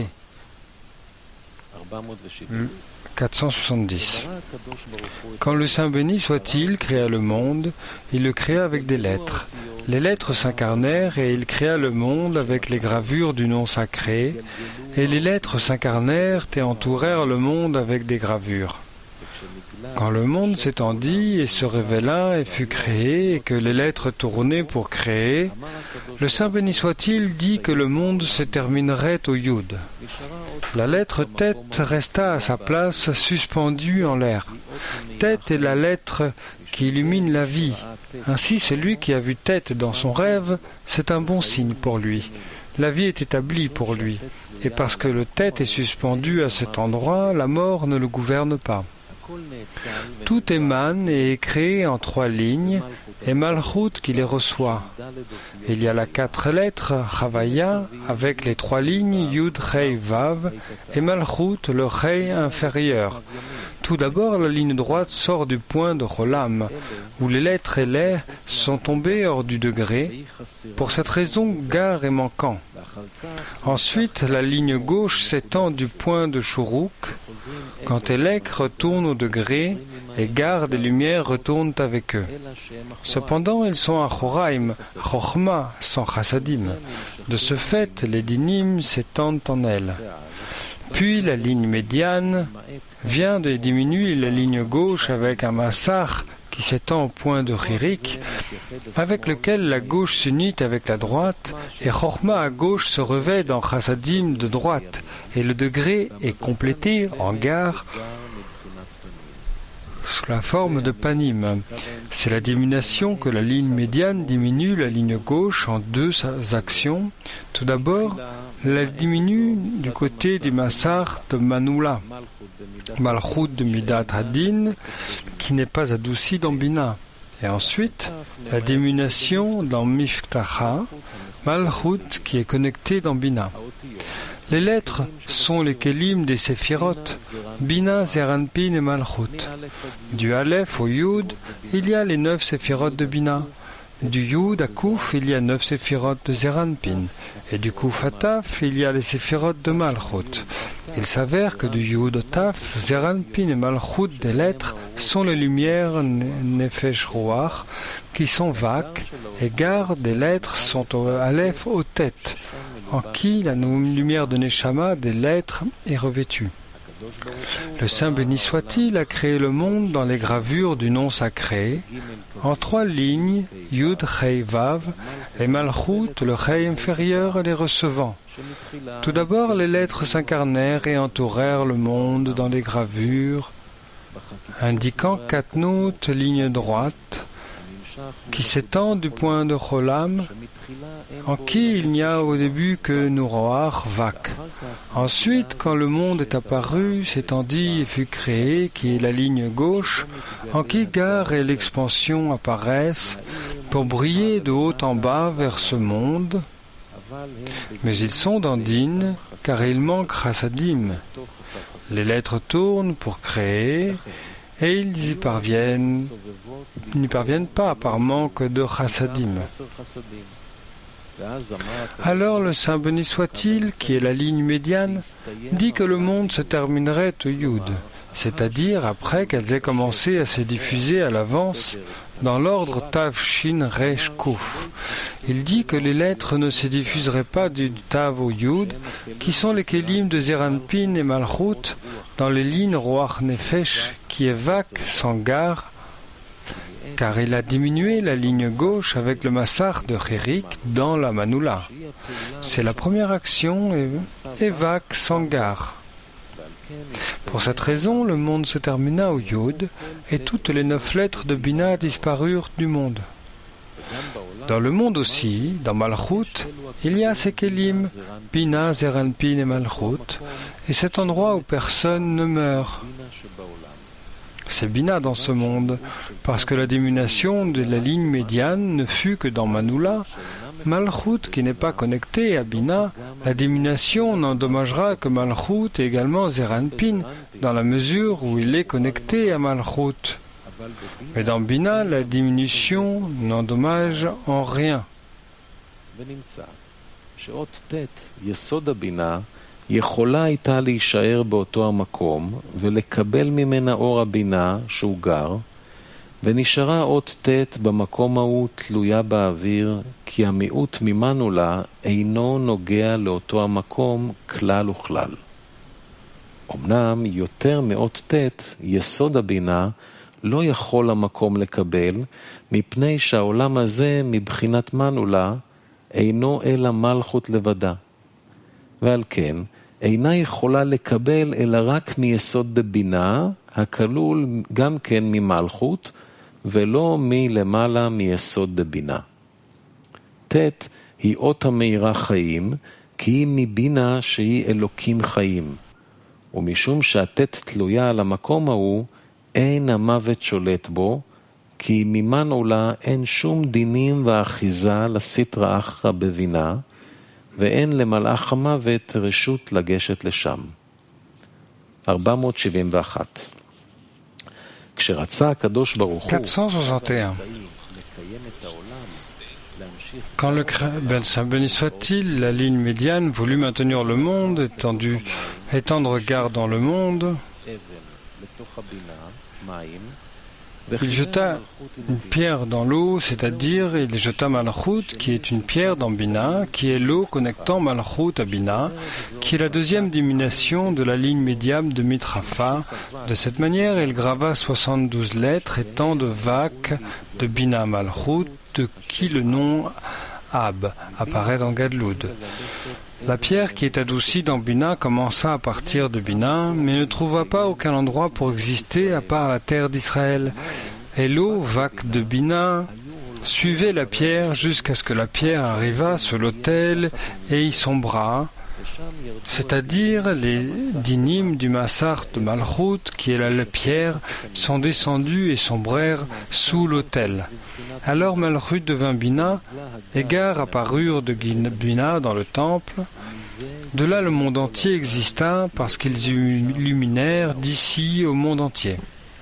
470. Quand le Saint béni soit-il créa le monde, il le créa avec des lettres. Les lettres s'incarnèrent et il créa le monde avec les gravures du nom sacré, et les lettres s'incarnèrent et entourèrent le monde avec des gravures. Quand le monde s'étendit et se révéla et fut créé, et que les lettres tournaient pour créer, le Saint béni soit-il dit que le monde se terminerait au Yud. La lettre tête resta à sa place, suspendue en l'air. Tête est la lettre qui illumine la vie. Ainsi, celui qui a vu tête dans son rêve, c'est un bon signe pour lui. La vie est établie pour lui. Et parce que le tête est suspendu à cet endroit, la mort ne le gouverne pas. Tout émane et est créé en 3 lignes, et Malchut qui les reçoit. Il y a la 4 lettres, Chavaya, avec les 3 lignes, Yud, Chei, Vav, et Malchut, le Chei inférieur. Tout d'abord, la ligne droite sort du point de Cholam, où les lettres et les sont tombées hors du degré. Pour cette raison, Gar est manquant. Ensuite, la ligne gauche s'étend du point de Shuruk, quand Elek retourne au degré, et Gar des lumières retournent avec eux. Cependant, ils sont à Choraim, Chochma, sans Chassadim. De ce fait, les dinim s'étendent en elles. Puis la ligne médiane vient de diminuer la ligne gauche avec un massar qui s'étend au point de Chirik, avec lequel la gauche s'unit avec la droite, et Chochma à gauche se revêt dans Chassadim de droite, et le degré est complété en Gar sous la forme de panim. C'est la diminution que la ligne médiane diminue la ligne gauche en 2 actions. Tout d'abord, elle diminue du côté du Massar de Manula, Malchut de Midat Hadin, qui n'est pas adouci dans Bina. Et ensuite, la diminution dans Miftacha, Malchut, qui est connecté dans Bina. Les lettres sont les kelim des séphirotes, Bina, Zeranpin et Malchut. Du Aleph au Yud, il y a les 9 séphirotes de Bina. Du Yud à Kouf, il y a 9 séphirotes de Zeranpin. Et du Kouf à Taf, il y a les séphirotes de Malchut. Il s'avère que du Yud au Taf, Zeranpin et Malchut des lettres sont les lumières Nefesh Ruach, qui sont Vak, et Gar des lettres sont au Aleph aux têtes, en qui la lumière de Neshama des lettres est revêtue. Le Saint béni soit-il a créé le monde dans les gravures du nom sacré, en 3 lignes, Yud, Chei, Vav, et Malchut, le Chei inférieur, les recevant. Tout d'abord, les lettres s'incarnèrent et entourèrent le monde dans les gravures, indiquant 4 notes, ligne droite, qui s'étend du point de Cholam, en qui il n'y a au début que Nouroach, Vak. Ensuite, quand le monde est apparu, s'étendit et fut créé, qui est la ligne gauche, en qui Gar et l'expansion apparaissent, pour briller de haut en bas vers ce monde. Mais ils sont dans Din, car il manque Chassadim. Les lettres tournent pour créer, et ils n'y parviennent pas par manque de chassadim. Alors le Saint béni soit-il, qui est la ligne médiane, dit que le monde se terminerait au Yud, c'est-à-dire après qu'elles aient commencé à se diffuser à l'avance dans l'ordre Tav, Shin, Resh, Kuf. Il dit que les lettres ne se diffuseraient pas du Tav au Yud, qui sont les Kélim de Zeranpin et Malchut, dans les lignes Ruach Nefesh, qui est Vak, sans Gar, car il a diminué la ligne gauche avec le Massar de Chirik dans la Manula. C'est la première action et Vak, sans Gar. Pour cette raison, le monde se termina au Yud, et toutes les 9 lettres de Bina disparurent du monde. Dans le monde aussi, dans Malchut, il y a ces Kélim, Bina, Zeranpin et Malchut, et cet endroit où personne ne meurt. C'est Bina dans ce monde, parce que la diminution de la ligne médiane ne fut que dans Manula. Malchut, qui n'est pas connecté à Bina, la diminution n'endommagera que Malchut et également Zeranpin, dans la mesure où il est connecté à Malchut. Mais dans Bina, la diminution n'endommage en rien. יכולה הייתה להישאר באותו המקום ולקבל ממנה אור הבינה שהוא גר, ונשארה אות ט' במקום ההוא תלויה באוויר, כי המיעוט ממנו לה אינו נוגע לאותו המקום כלל וכלל. אמנם יותר מאות ט' יסוד הבינה לא יכול המקום לקבל, מפני שהעולם הזה מבחינת מנולה אינו אלא מלכות לבדה. ועל כן, אינה יכולה לקבל אלא רק מיסוד דבינה, הכלול גם כן ממלכות, ולא מלמעלה מיסוד דבינה. ת' היא אות המאירה חיים, כי היא מבינה שהיא אלוקים חיים. ומשום שהת' תלויה על המקום ההוא, אין המוות שולט בו, כי ממנעולה אין שום דינים ואחיזה לסטרא אחרא בבינה, ואין למלאך המוות רשות לגשת לשם. 471. כשרצה הקדוש ברוך הוא 461. Quand le béni soit-il, la ligne médiane voulut maintenir le monde, étendre garde dans le monde, il jeta une pierre dans l'eau, c'est-à-dire il jeta Malchut, qui est une pierre dans Bina, qui est l'eau connectant Malchut à Bina, qui est la deuxième diminution de la ligne médiane de Mitrafa. De cette manière, il grava 72 lettres étant de Vak de Bina Malchut, de qui le nom Ab apparaît dans Gadloud. La pierre qui est adoucie dans Bina commença à partir de Bina, mais ne trouva pas aucun endroit pour exister à part la terre d'Israël. Et l'eau, Vak de Bina, suivait la pierre jusqu'à ce que la pierre arrivât sur l'autel et y sombra, c'est-à-dire les dinim du Massar de Malchut, qui est la pierre, sont descendus et sombrèrent sous l'autel. Alors Malchut devint Bina, égard apparurent de Bina dans le temple. De là le monde entier exista parce qu'ils illuminèrent d'ici au monde entier.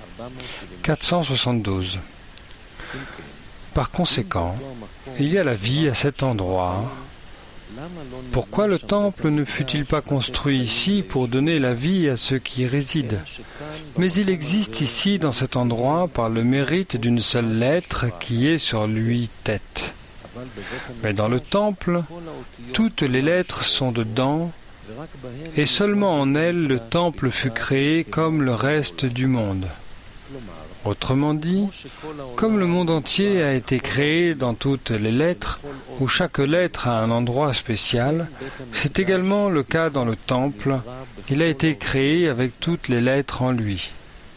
472. Par conséquent, il y a la vie à cet endroit. Pourquoi le temple ne fut-il pas construit ici pour donner la vie à ceux qui y résident? Mais il existe ici dans cet endroit par le mérite d'une seule lettre qui est sur lui tête. Mais dans le temple, toutes les lettres sont dedans, et seulement en elles le temple fut créé comme le reste du monde. Autrement dit, comme le monde entier a été créé dans toutes les lettres, où chaque lettre a un endroit spécial, c'est également le cas dans le temple. Il a été créé avec toutes les lettres en lui.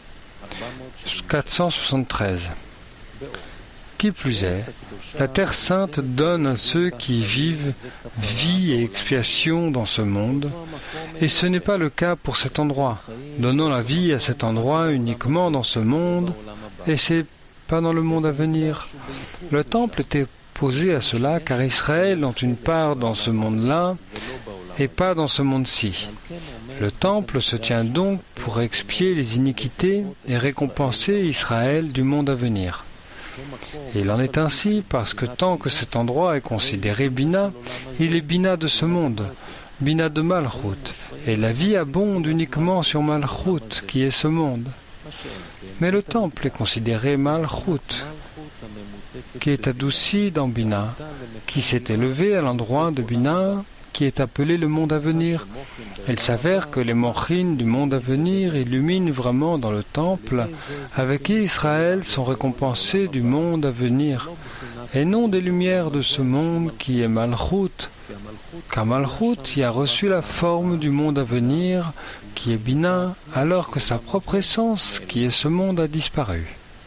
473. Qui plus est, la Terre Sainte donne à ceux qui vivent vie et expiation dans ce monde, et ce n'est pas le cas pour cet endroit. Donnons la vie à cet endroit uniquement dans ce monde, et c'est pas dans le monde à venir. Le temple était posé à cela car Israël ont une part dans ce monde-là et pas dans ce monde-ci. Le temple se tient donc pour expier les iniquités et récompenser Israël du monde à venir. Et il en est ainsi parce que tant que cet endroit est considéré Bina, il est Bina de ce monde, Bina de Malchut, et la vie abonde uniquement sur Malchut, qui est ce monde. Mais le temple est considéré Malchut, qui est adouci dans Bina, qui s'est élevé à l'endroit de Bina, qui est appelé le monde à venir. Il s'avère que les mochines du monde à venir illuminent vraiment dans le temple, avec qui Israël sont récompensés du monde à venir, et non des lumières de ce monde qui est Malchut, car Malchut y a reçu la forme du monde à venir, qui est Bina, alors que sa propre essence, qui est ce monde, a disparu.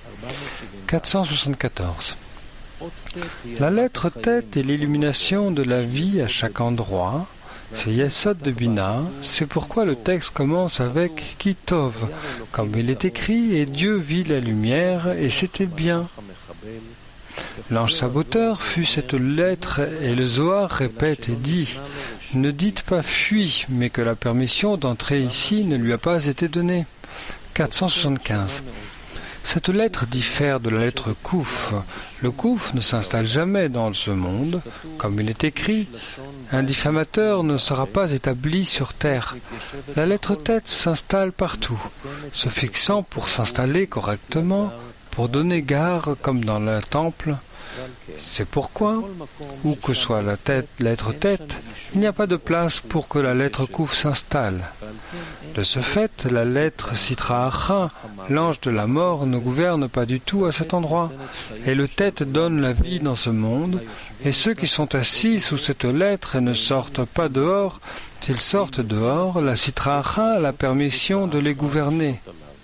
474. La lettre tête est l'illumination de la vie à chaque endroit. C'est Yesod de Bina. C'est pourquoi le texte commence avec Kitov, comme il est écrit, et Dieu vit la lumière, et c'était bien. L'ange saboteur fut cette lettre, et le Zohar répète et dit « Ne dites pas fuis, mais que la permission d'entrer ici ne lui a pas été donnée. » 475. Cette lettre diffère de la lettre Kouf. Le Kouf ne s'installe jamais dans ce monde. Comme il est écrit, un diffamateur ne sera pas établi sur terre. La lettre Tête s'installe partout, se fixant pour s'installer correctement, pour donner garde comme dans le temple. C'est pourquoi, où que soit la lettre Tête, il n'y a pas de place pour que la lettre Kouf s'installe. De ce fait, la lettre Sitra Achra, l'ange de la mort, ne gouverne pas du tout à cet endroit. Et le Tête donne la vie dans ce monde, et ceux qui sont assis sous cette lettre et ne sortent pas dehors, s'ils sortent dehors, la Sitra Achra a la permission de les gouverner.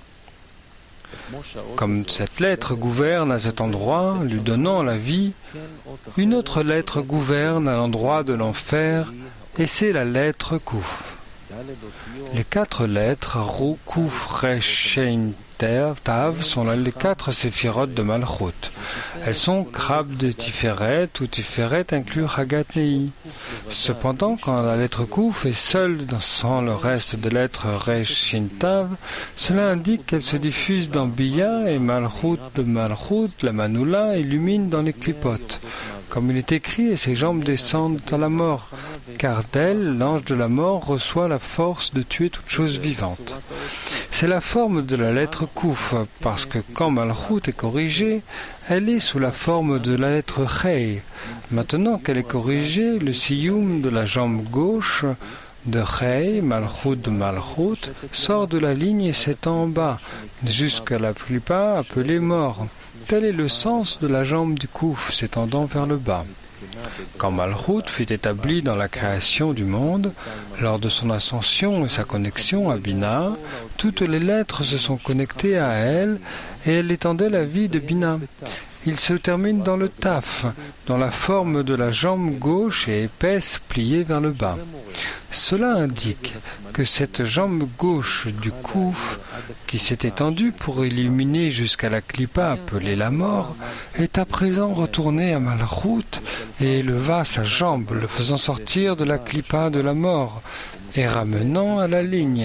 Comme cette lettre gouverne à cet endroit, lui donnant la vie, une autre lettre gouverne à l'endroit de l'enfer, et c'est la lettre Kouf. Les 4 lettres, Rou, Kouf, Resh, Shein, Tav, sont les 4 séphirotes de Malchut. Elles sont Krab de Tiferet, où Tiferet inclut Hagat Nei. Cependant, quand la lettre Kouf est seule sans le reste des lettres Resh, Shin, Tav, cela indique qu'elle se diffuse dans Bia et Malchut de Malchut, la Manoula, illumine dans les clipotes. Comme il est écrit, et ses jambes descendent à la mort, car d'elle, l'ange de la mort reçoit la force de tuer toute chose vivante. C'est la forme de la lettre Kouf, parce que quand Malchut est corrigée, elle est sous la forme de la lettre Chei. Maintenant qu'elle est corrigée, le siyum de la jambe gauche de Chei, Malchut de Malchut, sort de la ligne et s'étend en bas, jusqu'à la klipa appelée mort. Tel est le sens de la jambe du Kouf s'étendant vers le bas. Quand Malchut fut établi dans la création du monde, lors de son ascension et sa connexion à Bina, toutes les lettres se sont connectées à elle et elle étendait la vie de Bina. Il se termine dans le Taf, dont la forme de la jambe gauche est épaisse pliée vers le bas. Cela indique que cette jambe gauche du Kouf, qui s'est étendue pour illuminer jusqu'à la Klippa appelée la mort, est à présent retournée à Malchut et éleva sa jambe, le faisant sortir de la Klippa de la mort et ramenant à la ligne.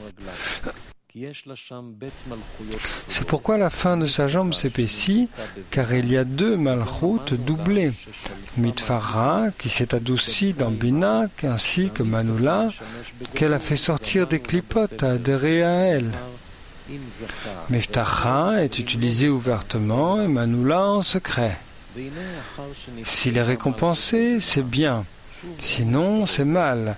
C'est pourquoi la fin de sa jambe s'épaissit, car il y a 2 Malchut doublés, Mitfara, qui s'est adouci dans Bina, ainsi que Manoula, qu'elle a fait sortir des clipotes à adhérer à elle. Miftacha est utilisé ouvertement et Manoula en secret. S'il est récompensé, c'est bien. Sinon, c'est mal.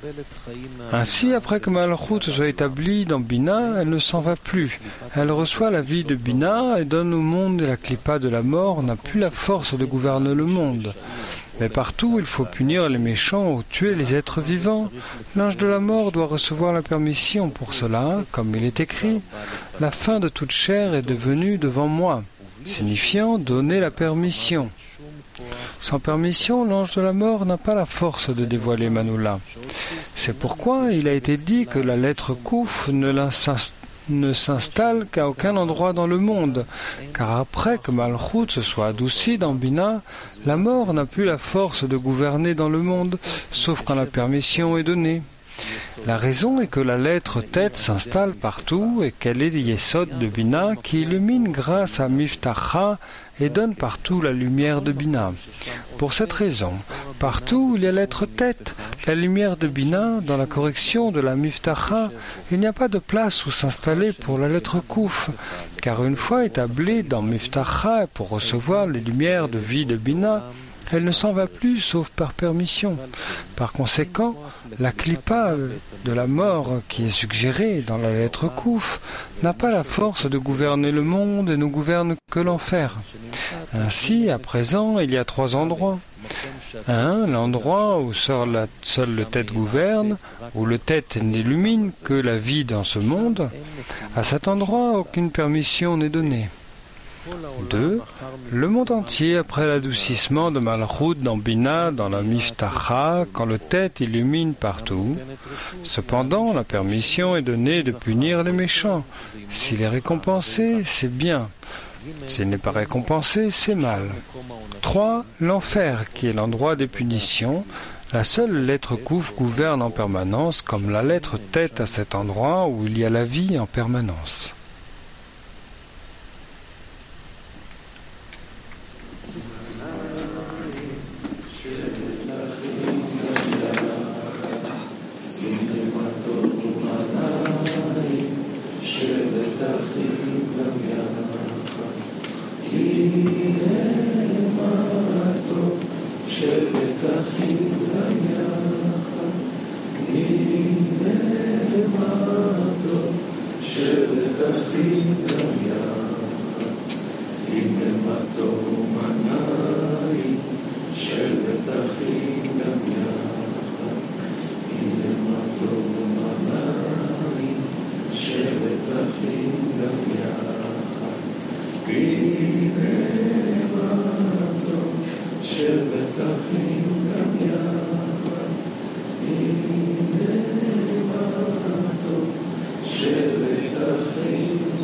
Ainsi, après que Malchut soit établie dans Bina, elle ne s'en va plus. Elle reçoit la vie de Bina et donne au monde et la Klippa de la mort n'a plus la force de gouverner le monde. Mais partout, il faut punir les méchants ou tuer les êtres vivants. L'ange de la mort doit recevoir la permission pour cela, comme il est écrit, « La fin de toute chair est devenue devant moi », signifiant donner la permission. Sans permission, l'ange de la mort n'a pas la force de dévoiler Manoula. C'est pourquoi il a été dit que la lettre Kouf ne s'installe qu'à aucun endroit dans le monde, car après que Malchut se soit adouci dans Bina, la mort n'a plus la force de gouverner dans le monde, sauf quand la permission est donnée. La raison est que la lettre Tête s'installe partout et qu'elle est Yesod de Bina qui illumine grâce à Miftacha et donne partout la lumière de Bina. Pour cette raison, partout où il y a la lettre Tête, la lumière de Bina, dans la correction de la Miftacha, il n'y a pas de place où s'installer pour la lettre Kouf, car une fois établie dans Miftacha pour recevoir les lumières de vie de Bina, elle ne s'en va plus sauf par permission. Par conséquent, la Klippa de la mort qui est suggérée dans la lettre Kouf n'a pas la force de gouverner le monde et ne gouverne que l'enfer. Ainsi, à présent, il y a 3 endroits. 1. L'endroit où seul le Tête gouverne, où le Tête n'illumine que la vie dans ce monde. À cet endroit, aucune permission n'est donnée. 2. Le monde entier après l'adoucissement de Malchut dans Bina, dans la Miftacha, quand le Tête illumine partout. Cependant, la permission est donnée de punir les méchants. S'il est récompensé, c'est bien. S'il n'est pas récompensé, c'est mal. 3. L'enfer, qui est l'endroit des punitions. La seule lettre Kouf gouverne en permanence, comme la lettre Tête à cet endroit où il y a la vie en permanence. שבט אחים